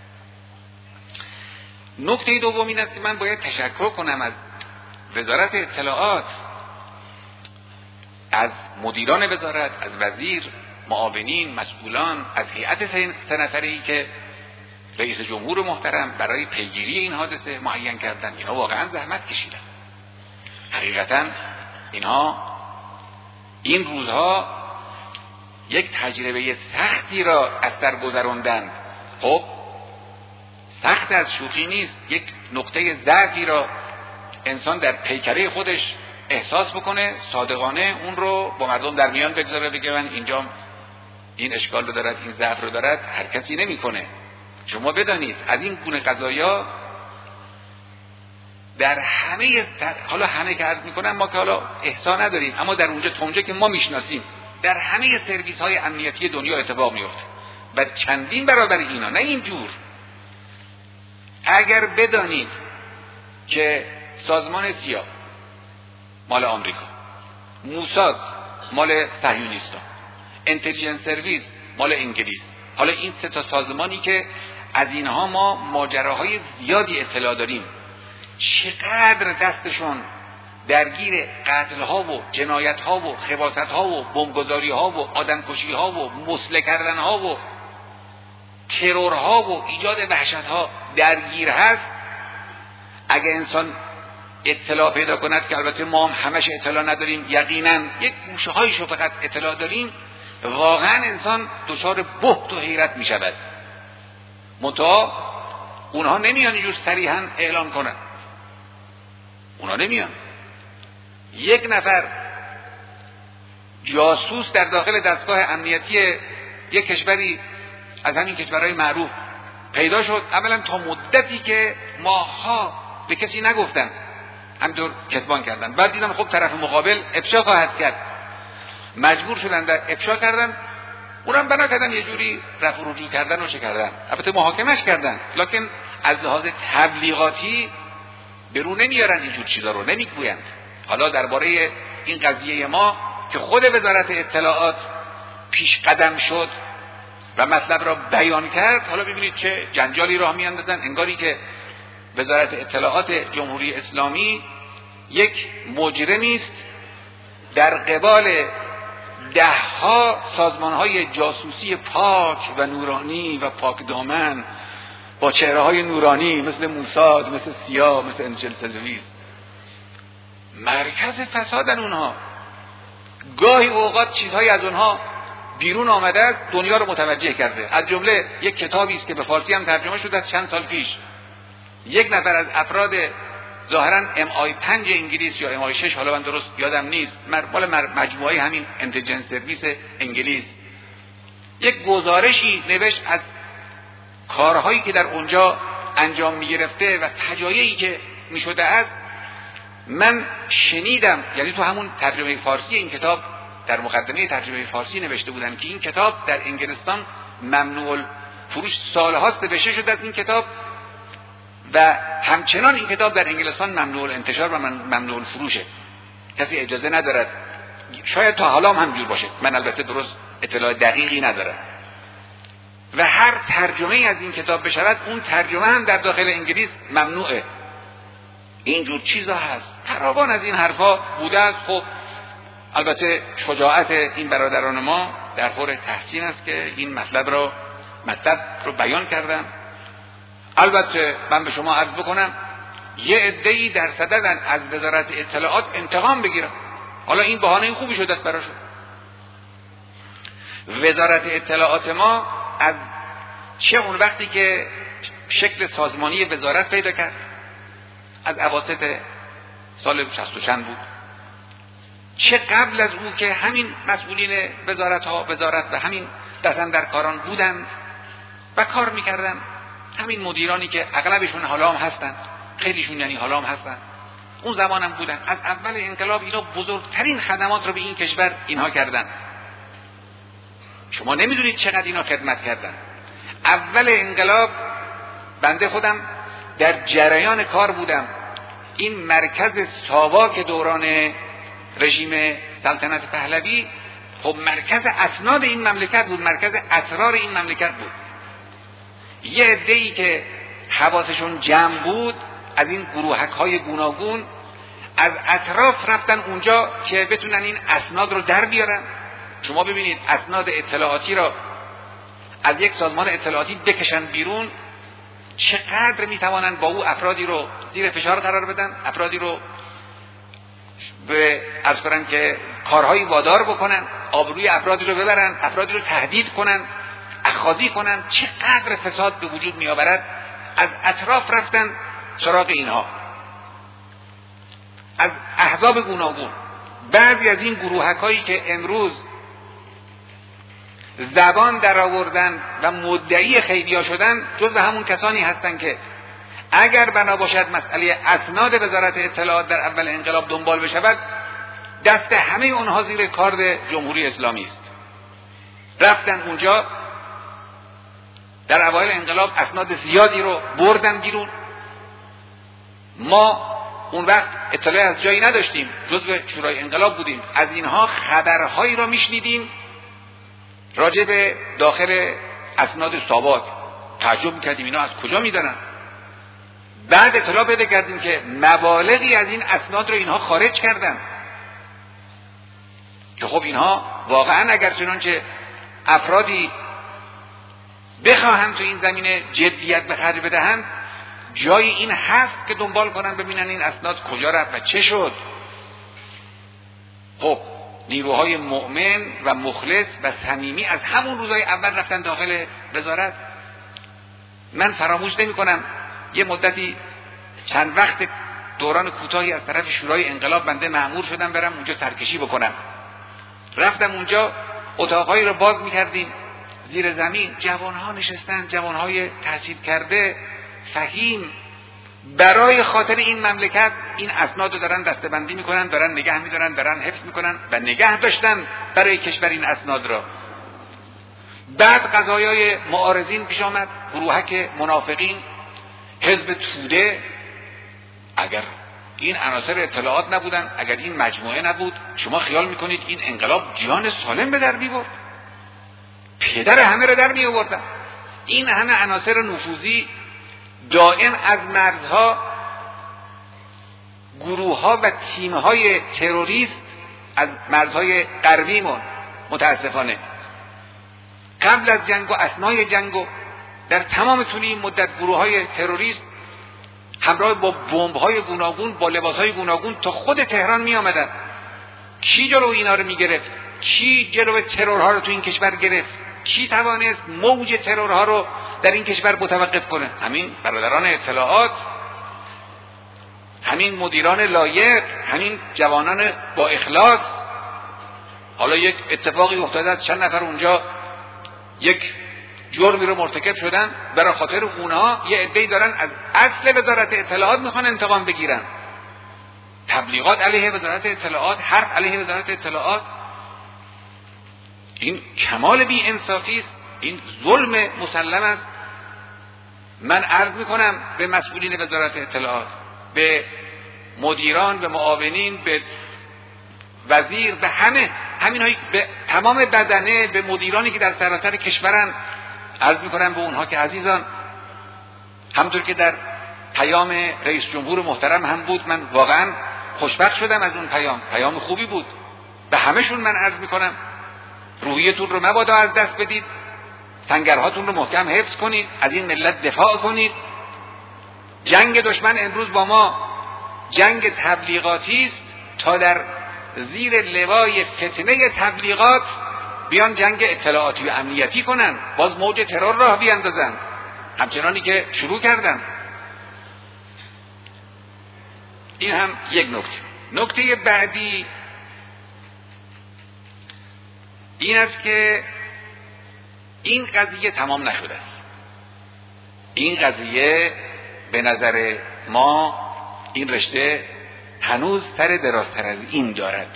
نکته دوم این است که من باید تشکر کنم از وزارت اطلاعات، از مدیران وزارت، از وزیر، معاونین، مسئولان، از هیئت 3 نفره‌ای که رئیس جمهور محترم برای پیگیری این حادثه معین کردن. اینها واقعا زحمت کشیدن. حقیقتا اینها این روزها یک تجربه سختی را از سر گذراندند. خب سخت از شوخی نیست، یک نقطه ضعفی را انسان در پیکره خودش احساس بکنه، صادقانه اون رو با مردم در میان بگذاره، بگه من اینجا این اشکال رو دارد، این ضعف رو دارد، هر کسی نمیکنه. شما بدانید از این گونه قضایا در همه، حالا همه که عرض میکنم ما که حالا احسا نداریم، اما در اونجا که ما میشناسیم در همه سرویس های امنیتی دنیا اتفاق میفته و چندین برابر اینا. نه اینجور، اگر بدانید که سازمان سیا مال آمریکا، موساد مال صهیونیستان، اینتلیجنس سرویس مال انگلیس، حالا این 3 تا سازمانی که از اینها ما ماجراهای زیادی اطلاع داریم، چقدر دستشون درگیر قتل ها و جنایت ها و خباثت ها و بمبگذاری ها و آدمکشی ها و مسلح کردن ها و ترور ها و ایجاد وحشت ها درگیر هست. اگه انسان اطلاع پیدا کند، که البته ما هم همش اطلاع نداریم، یقینا یک گوشه هایشو فقط اطلاع داریم، واقعا انسان دچار بهت و حیرت می شود. منتها اونها نمیان اینجور صریحا اعلام کنن، اونها نمیان. یک نفر جاسوس در داخل دستگاه امنیتی یک کشوری از همین کشورهای معروف پیدا شد. اولا تا مدتی که ماها به کسی نگفتن، همینطور کتمان کردن. بعد دیدن خب طرف مقابل افشا خواهد کرد، مجبور شدن در افشا کردن. اونم بنا کردن یه جوری رفع رجوع کردن و چه کردن، البته محاکمش کردن، لکن از لحاظ تبلیغاتی برون نمیارن، اینجور چیزا رو نمیگویند. حالا درباره این قضیه ما که خود وزارت اطلاعات پیش قدم شد و مطلب را بیان کرد، حالا ببینید چه جنجالی راه میاندازن، انگاری که وزارت اطلاعات جمهوری اسلامی یک مجرمی است در قبال 10ها سازمان‌های جاسوسی پاک و نورانی و پاک دامن با چهره‌های نورانی مثل موساد، مثل سیا، مثل انجل سزویز، مرکز فسادن اونها. گاهی اوقات چیزهایی از اونها بیرون آمده است، دنیا رو متوجه کرده. از جمله یک کتابی است که به فارسی هم ترجمه شده از چند سال پیش. یک نفر از افراد ظاهراً MI5 انگلیس یا MI6، حالا من درست یادم نیست، مال مجموعه همین انتلیجنس سرویس انگلیس، یک گزارشی نوشت از کارهایی که در اونجا انجام می‌گرفته و فجایعی که می‌شده است. من شنیدم، یعنی تو همون ترجمه فارسی این کتاب، در مقدمه ترجمه فارسی نوشته بودن که این کتاب در انگلستان ممنوع فروش سالهاست نوشته شده از این کتاب و همچنان این کتاب در انگلستان ممنوع انتشار و ممنوع فروشه، کسی اجازه ندارد. شاید تا حالا هم همجور باشه، من البته درست اطلاع دقیقی ندارم. و هر ترجمه از این کتاب بشود، اون ترجمه هم در داخل انگلیس ممنوعه. اینجور چیزا هست، فراوان از این حرفا بوده است. خب البته شجاعت این برادران ما در خور تحسین است که این مطلب رو بیان کردم. البته من به شما عرض بکنم یه عده‌ای در صددن از وزارت اطلاعات انتقام بگیرن. حالا این بهانه خوبی شده است براشون. وزارت اطلاعات ما از چه اون وقتی که شکل سازمانی وزارت پیدا کرد، از اواسط سال 60 چند بود، چه قبل از او که همین مسئولین وزارت و همین دستاندرکاران بودن و کار میکردن، همین مدیرانی که اغلبشون حالا هم هستن، خیلیشون یعنی حالا هم هستن، اون زمان هم بودن. از اول انقلاب اینا بزرگترین خدمات رو به این کشور اینها کردن. شما نمیدونید چقدر اینا خدمت کردن. اول انقلاب بنده خودم در جریان کار بودم. این مرکز ساواک دوران رژیم سلطنت پهلوی خب مرکز اسناد این مملکت بود، مرکز اسرار این مملکت بود. یه عده‌ای که حواسشون جمع بود از این گروهک‌های گوناگون از اطراف رفتن اونجا که بتونن این اسناد رو در بیارن. شما ببینید اسناد اطلاعاتی را از یک سازمان اطلاعاتی بکشن بیرون، چقدر میتوانند با او افرادی رو زیر فشار قرار بدن، افرادی رو از کنن که کارهایی وادار بکنن، آبروی افرادی رو ببرن، افرادی رو تهدید کنن، اخاذی کنن. چقدر فساد به وجود می آورد. از اطراف رفتن سراغ اینها، از احزاب گوناگون. بعضی از این گروهکایی که امروز زبان در آوردن و مدعی خیلیا شدن، جزو همون کسانی هستند که اگر بنا باشد مسئله اسناد وزارت اطلاعات در اول انقلاب دنبال بشود، دست همه اونها زیر کارد جمهوری اسلامی است. رفتن اونجا در اوایل انقلاب اسناد زیادی رو بردن بیرون. ما اون وقت اطلاعی از جایی نداشتیم، جزو شورای انقلاب بودیم، از اینها خبرهایی رو میشنیدیم راجع به داخل اسناد ساواک. تعجب میکردیم اینا از کجا میدارن. بعد اطلاع پیدا کردیم که مبالغی از این اسناد رو اینها خارج کردن که خب اینها واقعا اگر چنانچه افرادی بخواهند تو این زمینه جدیت به خرج بدهند، جای این هست که دنبال کنن ببینن این اسناد کجا رفت و چه شد. خب نیروهای مؤمن و مخلص و صمیمی از همون روزهای اول رفتن داخل وزارت. من فراموش نمی کنم یه مدتی چند وقت دوران کوتاهی از طرف شورای انقلاب بنده مأمور شدم برم اونجا سرکشی بکنم. رفتم اونجا، اتاقهایی رو باز می‌کردیم، زیر زمین جوانها نشستن، جوانهای تحصیل کرده، فهیم، برای خاطر این مملکت این اسناد رو دارن دسته‌بندی میکنن، دارن نگه میدارن، دارن حفظ میکنن و نگه داشتن برای کشور این اسناد را. بعد قضایای معارضین پیش آمد، گروهک منافقین، حزب توده. اگر این عناصر اطلاعات نبودن، اگر این مجموعه نبود، شما خیال میکنید این انقلاب جان سالم به در می‌برد؟ پدر همه رو در می آوردن. این همه عناصر نفوذی دائم از مرزها، گروه‌ها و تیم‌های تروریست از مرزهای غربیمون متاسفانه قبل از جنگ و اثنای جنگ و در تمام طول این مدت گروه‌های تروریست همراه با بمب‌های گوناگون با لباس‌های گوناگون تا خود تهران می‌آمدند. کی جلو اینا رو می‌گرفت؟ کی جلو ترورها رو تو این کشور گرفت؟ کی توانست موج ترورها رو در این کشور متوقف کنه؟ همین برادران اطلاعات، همین مدیران لایق، همین جوانان با اخلاص. حالا یک اتفاقی افتاده از چند نفر اونجا یک جرمی رو مرتکب شدن، برای خاطر اونها یه عده‌ای دارن از اصل وزارت اطلاعات میخوان انتقام بگیرن. تبلیغات علیه وزارت اطلاعات، حرف علیه وزارت اطلاعات، این کمال بی انصافی است، این ظلم مسلم است. من عرض میکنم به مسئولین وزارت اطلاعات، به مدیران، به معاونین، به وزیر، به همینایی، به تمام بدنه، به مدیرانی که در سراسر کشورن، عرض میکنم به اونها که عزیزان، همونطور که در پیام رئیس جمهور محترم هم بود، من واقعا خوشبخت شدم از اون پیام خوبی بود. به همهشون من عرض میکنم روحیتون رو مبادا از دست بدید، سنگرهاتون رو محکم حفظ کنید، از این ملت دفاع کنید. جنگ دشمن امروز با ما جنگ تبلیغاتی است تا در زیر لوای فتنه تبلیغات بیان جنگ اطلاعاتی و امنیتی کنن، باز موج ترور راه بیاندازن همچنانی که شروع کردن. این هم یک نکته. نکته بعدی این است که این قضیه تمام نشده است. این قضیه به نظر ما این رشته هنوز سر درازتر از این دارد.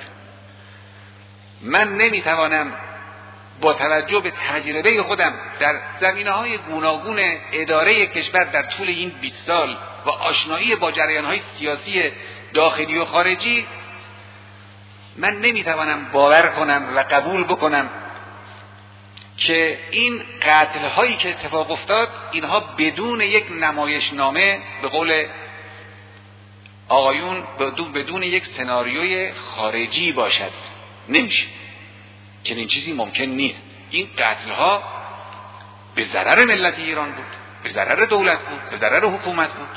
من نمیتوانم با توجه به تجربه خودم در زمینه‌های گوناگون اداره کشور در طول این 20 سال و آشنایی با جریان‌های سیاسی داخلی و خارجی، من نمیتوانم باور کنم و قبول بکنم که این قتل‌هایی که اتفاق افتاد اینها بدون یک نمایشنامه، به قول آقایون بدون یک سناریوی خارجی باشد. نمیشه، چنین چیزی ممکن نیست. این قتل‌ها به ضرر ملت ایران بود، به ضرر دولت بود، به ضرر حکومت بود.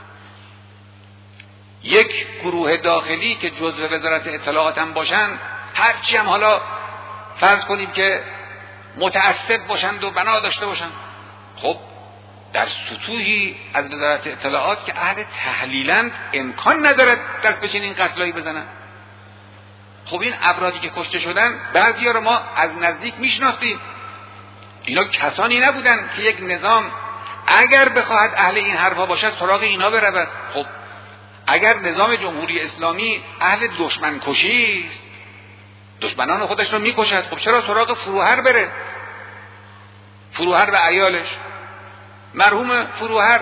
یک گروه داخلی که جزء وزارت اطلاعات هم باشن، هرچی هم حالا فرض کنیم که متعصب باشند و بنا داشته باشند، خب در سطوحی از وزارت اطلاعات که اهل تحلیلند امکان ندارد دست به چنین قتلایی بزنن. خب این افرادی که کشته شدن بعضی‌ها رو ما از نزدیک میشناختیم. اینا کسانی نبودن که یک نظام اگر بخواهد اهل این حرفا باشد سراغ اینا برود. خب اگر نظام جمهوری اسلامی اهل دشمن کشی است، دشمنان خودش رو میکشد، خب چرا سراغ فروهر بره؟ فروهر و عیالش. مرحوم فروهر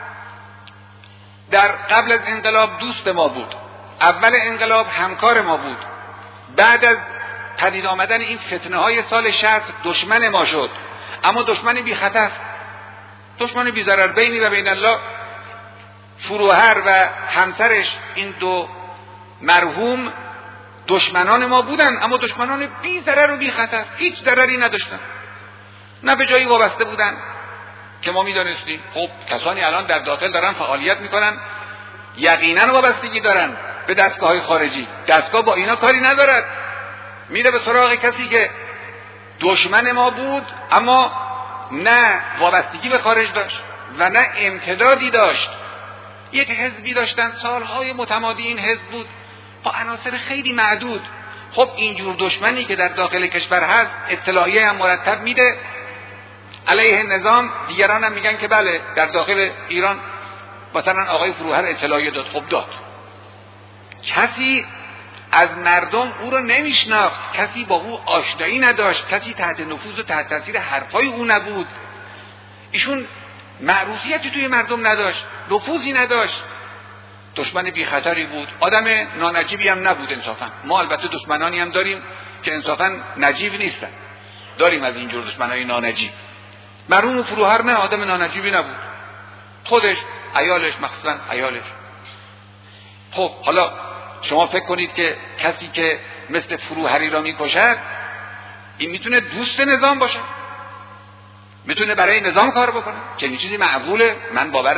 در قبل از انقلاب دوست ما بود، اول انقلاب همکار ما بود، بعد از پدید آمدن این فتنه های سال 60 دشمن ما شد، اما دشمن بی خطر، دشمن بی ضرر. بینی و بین الله فروهر و همسرش این دو مرحوم دشمنان ما بودن، اما دشمنان بی ضرر و بی خطر، هیچ ضرری نداشتن، نه به جایی وابسته بودن که ما میدانستیم. خب کسانی الان در داخل دارن فعالیت میکنن، یقینا وابستگی دارن به دستگاه‌های خارجی. دستگاه با اینا کاری ندارد، میره به سراغ کسی که دشمن ما بود اما نه وابستگی به خارج داشت و نه امتدادی داشت. یک حزبی داشتن، سالهای متمادی این حزب بود با عناصر خیلی معدود. خب اینجور دشمنی که در داخل کشور هست اطلاعیه هم مرتب میده علیه نظام. دیگران هم میگن که بله در داخل ایران مثلا آقای فروهر اطلاعیه داد. خب داد. کسی از مردم او رو نمیشناخت، کسی با او آشنایی نداشت، کسی تحت نفوذ و تحت تاثیر حرفای او نبود. ایشون معروفیتی توی مردم نداشت، نفوذی نداشت، دشمن بی خطری بود، آدم نانجیبی هم نبود انصافا. ما البته دشمنانی هم داریم که انصافا نجیب نیستن، داریم از اینجور دشمنای نانجیب. مرحوم فروهر نه، آدم نانجیبی نبود، خودش، عیالش، مخصوصا عیالش. خب حالا شما فکر کنید که کسی که مثل فروهری را میکشد این میتونه دوست نظام باشه، میتونه برای نظام کار بکنه. چنین چیزی معقوله؟ من باور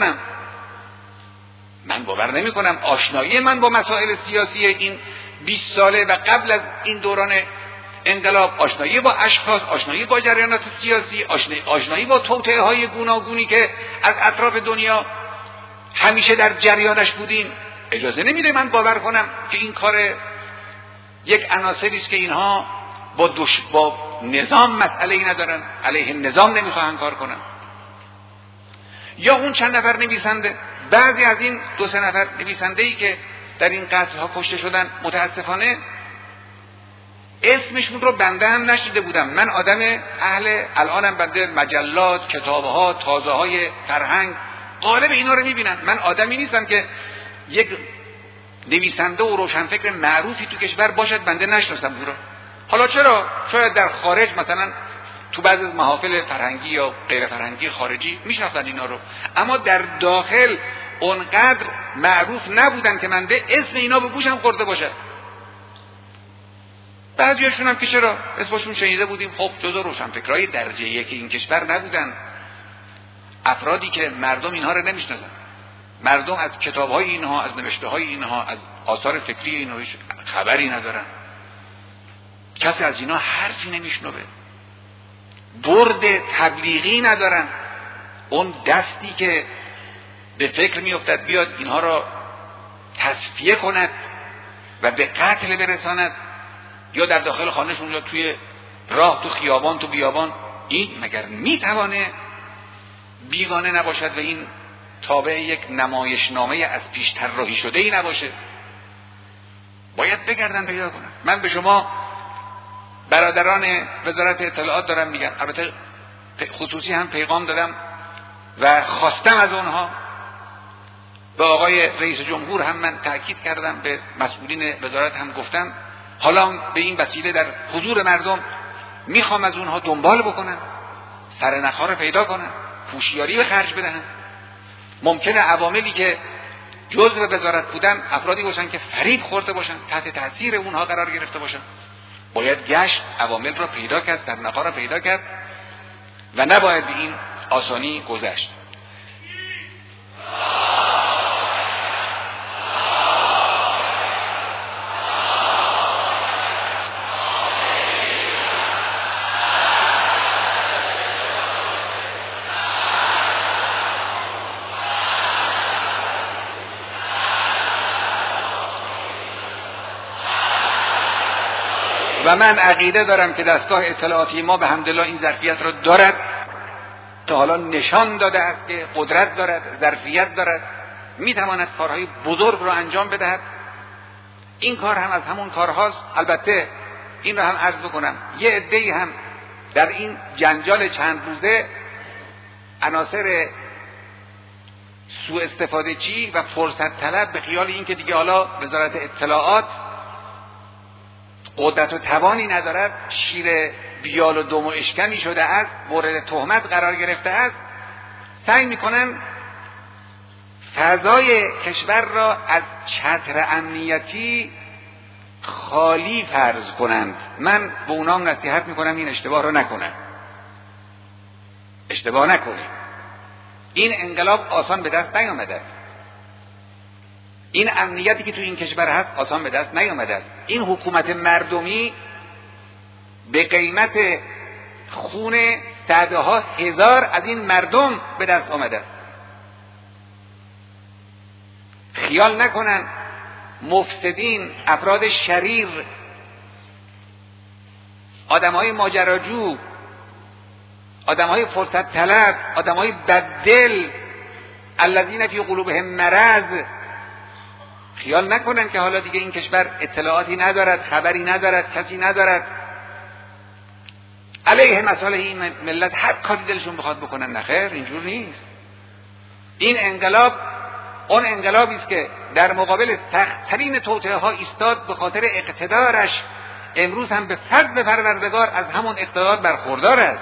نمی کنم. آشنایی من با مسائل سیاسی این 20 ساله و قبل از این دوران انقلاب، آشنایی با اشخاص، آشنایی با جریانات سیاسی، آشنایی با توطئه های گوناگونی که از اطراف دنیا همیشه در جریانش بودیم، اجازه نمیده من باور کنم که این کار یک عناصری است که اینها با نظام مسئله ای ندارن، علیه نظام نمیخواهن کار کنن. یا اون چند نفر نویسنده، بعضی از این 2-3 نفر نویسنده‌ای که در این قتل ها کشته شدن، متاسفانه اسمشون رو بنده هم نشیده بودم. من آدم الانم بنده مجلات، کتابها، تازه های فرهنگ غالب اینا رو میبینم. من آدمی نیستم که یک نویسنده و روشنفکر معروفی تو کشور باشد بنده نشناسم او رو. حالا چرا؟ شاید در خارج مثلا تو بعضی از محافل فرهنگی یا غیر فرهنگی خارجی میشناختن اینا رو، اما در داخل اونقدر معروف نبودن که من به اسم اینا به گوشم خورده باشه. بعضیاشون هم که چرا اسمشون شنیده بودیم، خب جزو روشنفکرای درجه یک این کشور نبودن، افرادی که مردم اینها رو نمیشناسن. مردم از کتاب‌های اینها، از نوشته‌های اینها، از آثار فکری اینها خبری ندارن. کسی از اینا حرفی نمیشنوه، برد تبلیغی ندارن. اون دستی که به فکر میافتد بیاد اینها را تصفیه کند و به قتل برساند، یا در داخل خانهشون یا توی راه، تو خیابان، تو بیابان، این مگر میتوانه بیگانه نباشد و این تابع یک نمایشنامه از پیش طراحی شده ای نباشه؟ باید بگردن پیدا کنن. من به شما برادران وزارت اطلاعات دارم میگم، البته خصوصی هم پیغام دادم و خواستم از اونها، به آقای رئیس جمهور هم من تأکید کردم، به مسئولین وزارت هم گفتم، حالا به این وسیله در حضور مردم میخوام از اونها دنبال بکنن، سرنخها رو پیدا کنن، هوشیاری به خرج بدن. ممکنه عواملی که جزء وزارت بودن افرادی باشن که فریب خورده باشن، تحت تاثیر اونها قرار گرفته باشن. باید گشت عوامل رو پیدا کرد، سرنخها رو پیدا کرد و نباید به این آسانی گذشت. و من عقیده دارم که دستگاه اطلاعاتی ما به حمدالله این ظرفیت رو دارد، تا حالا نشان داده است که قدرت دارد، ظرفیت دارد، میتواند کارهای بزرگ رو انجام بدهد. این کار هم از همون کارهاست. البته این رو هم عرض بکنم، یه عده‌ای هم در این جنجال چند روزه عناصر سوء استفاده چی و فرصت طلب، به خیال این که دیگه حالا وزارت اطلاعات قدرت و توانی ندارد، شیر بیال و دم و اشکمی شده است، مورد تهمت قرار گرفته است، سعی میکنن فضای کشور را از چتر امنیتی خالی فرض کنند. من به اونام نصیحت میکنم این اشتباه رو نکنن، اشتباه نکنید. این انقلاب آسان به دست نیامده، این امنیتی که تو این کشور هست آسان به دست نیامده است. این حکومت مردمی به قیمت خون صدها هزار از این مردم به دست آمده است. خیال نکنن مفسدین، افراد شریر، آدمهای ماجراجو، آدمهای فرصت طلب، آدمهای بددل، الذین فی قلوبهم مرض، خیال نکنن که حالا دیگه این کشور اطلاعاتی ندارد، خبری ندارد، کسی ندارد، علیه مسائل این ملت هر کاری دلشون بخواد بکنن. نخیر، اینجور نیست. این انقلاب اون انقلابی است که در مقابل سخت‌ترین توطئه ها ایستاد، به خاطر اقتدارش امروز هم به فضل پروردگار از همون اقتدار برخوردار است.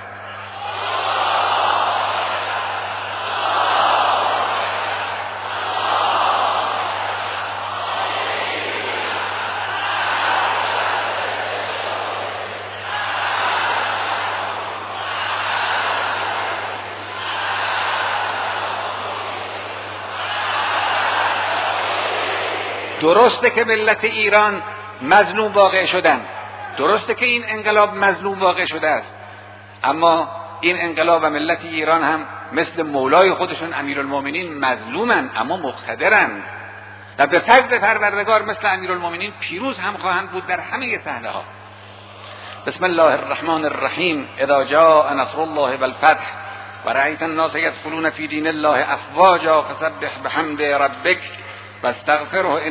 درسته که ملت ایران مظلوم واقع شدن، درسته که این انقلاب مظلوم واقع شده است، اما این انقلاب و ملت ایران هم مثل مولای خودشون امیرالمومنین مظلومن اما مقتدرن و به فضل پروردگار مثل امیرالمومنین پیروز هم خواهند بود در همه صحنه ها. بسم الله الرحمن الرحیم. اذا جاء نصر الله والفتح ورأيت الناس يدخلون في دين الله افواجا فسبح بحمد ربك واستغفره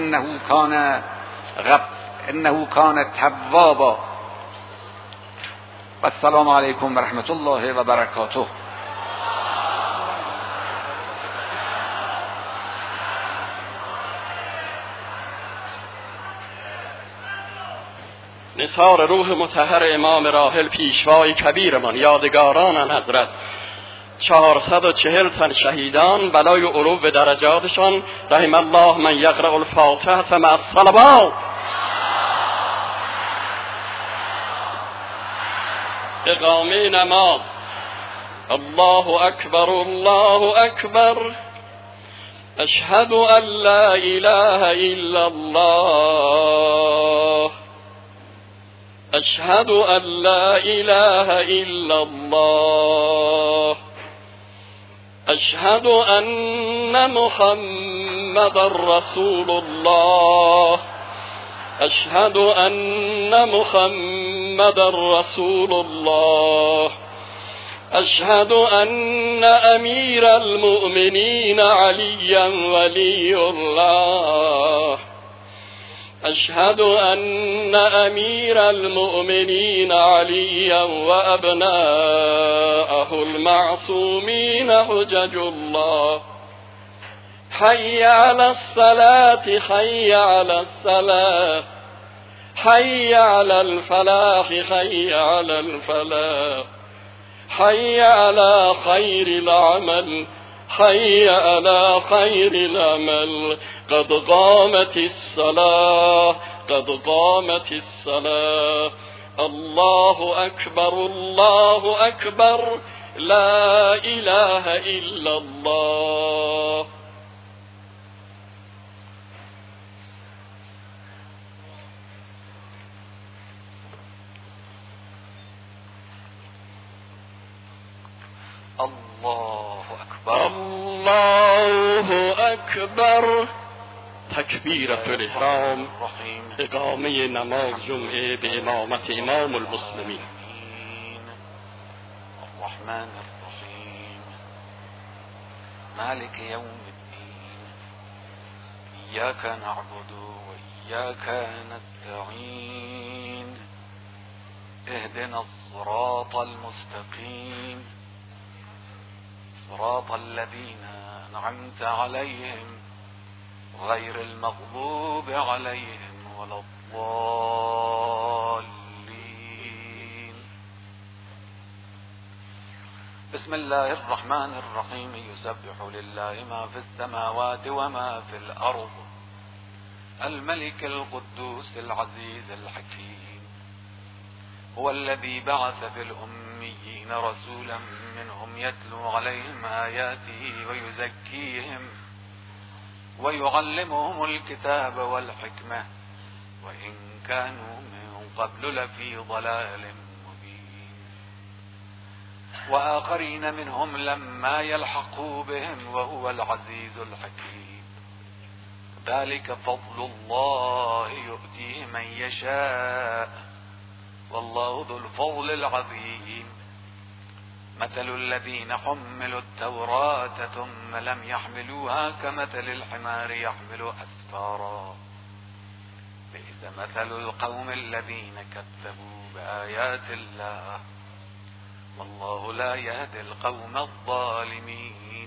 انه كان توابا. والسلام علیکم و رحمت الله و برکاته. نثار روح مطهر امام راحل پیشوای کبیرمان، یادگاران حضرت 440 تن شهیدان، بلای علو به درجاتشان، رحم الله من یقرأ الفاتحه مع الصلوات. اقامه نماز. الله اکبر الله اکبر، اشهد ان لا اله الا الله، اشهد ان لا اله الا الله، اشهد ان محمد رسول الله، اشهد ان محمد رسول الله، اشهد ان امیر المؤمنین علی ولی الله، اشهد ان امیر المؤمنین علی و ابناءه المعصومین حجج الله. حي على الصلاة حي على الصلاة، حي على الفلاح حي على الفلاح، حي على خير العمل حي على خير العمل. قد قامت الصلاة قد قامت الصلاة. الله أكبر الله أكبر، لا إله إلا الله. الله اکبر الله اکبر. تکبیرة الاحرام، اقامه نماز جمعه به امامت امام المسلمین. الرحمن الرحیم مالک یوم الدین ایاک نعبد و ایاک نستعین اهدنا الصراط المستقیم صراط الذين أنعمت عليهم غير المغضوب عليهم ولا الضالين. بسم الله الرحمن الرحيم. يسبح لله ما في السماوات وما في الأرض الملك القدوس العزيز الحكيم. هو الذي بعث في الأميين رسولا منهم يتلو عليهم آياته ويزكيهم ويعلمهم الكتاب والحكمة وإن كانوا من قبل لفي ضلال مبين. وآخرين منهم لما يلحقوا بهم وهو العزيز الحكيم. ذلك فضل الله يؤتيه من يشاء والله ذو الفضل العظيم. مثل الذين حملوا التوراة ثم لم يحملوها كمثل الحمار يحمل أسفارا بئس مثل القوم الذين كذبوا بآيات الله والله لا يهدي القوم الظالمين.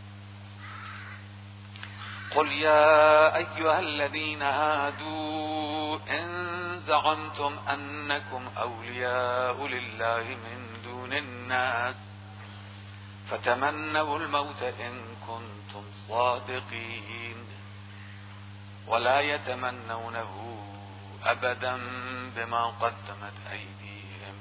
قل يا أيها الذين هادوا إن زعمتم أنكم أولياء لله من دون الناس فتمنوا الموت إن كنتم صادقين ولا يتمنونه أبدا بما قدمت أيديهم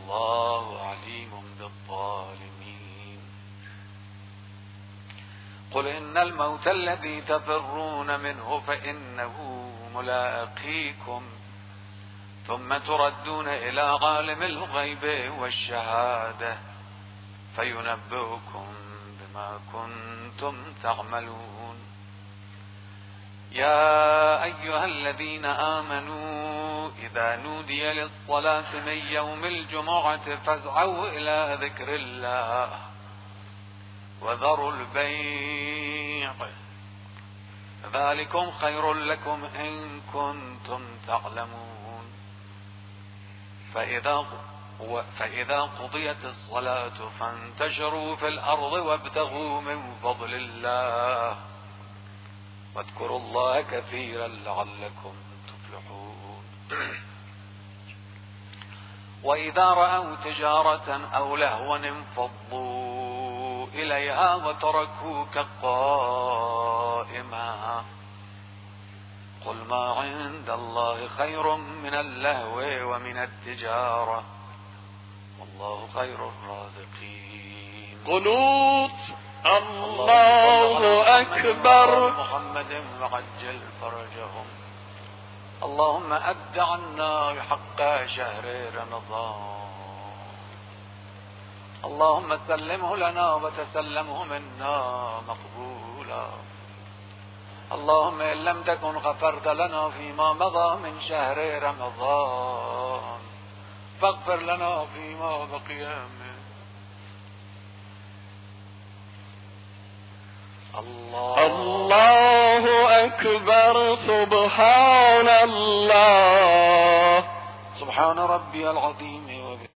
والله عليم بالظالمين. قل إن الموت الذي تفرون منه فإنه ملاقيكم ثم تردون إلى عالم الغيب والشهادة فينبئكم بما كنتم تعملون. يا أيها الذين آمنوا إذا نودي للصلاة من يوم الجمعة فاسعوا إلى ذكر الله وذروا البيع ذلكم خير لكم إن كنتم تعلمون. فإذا قضيت الصلاة فانتشروا في الأرض وابتغوا من فضل الله واذكروا الله كثيرا لعلكم تفلحون. وإذا رأوا تجارة أو لهوا انفضوا إليها وتركوك قائما قل ما عند الله خير من اللهو ومن التجارة والله خير الرازقين. قنوت الله أكبر. محمد وعجل فرجهم. اللهم أد عنا حق شهر رمضان. اللهم سلمه لنا وتسلمه منا مقبولا. اللهم إن لم تكن غفرت لنا فيما مضى من شهر رمضان فاغفر لنا فيما بقي منه. الله أكبر. سبحان الله. سبحان ربي العظيم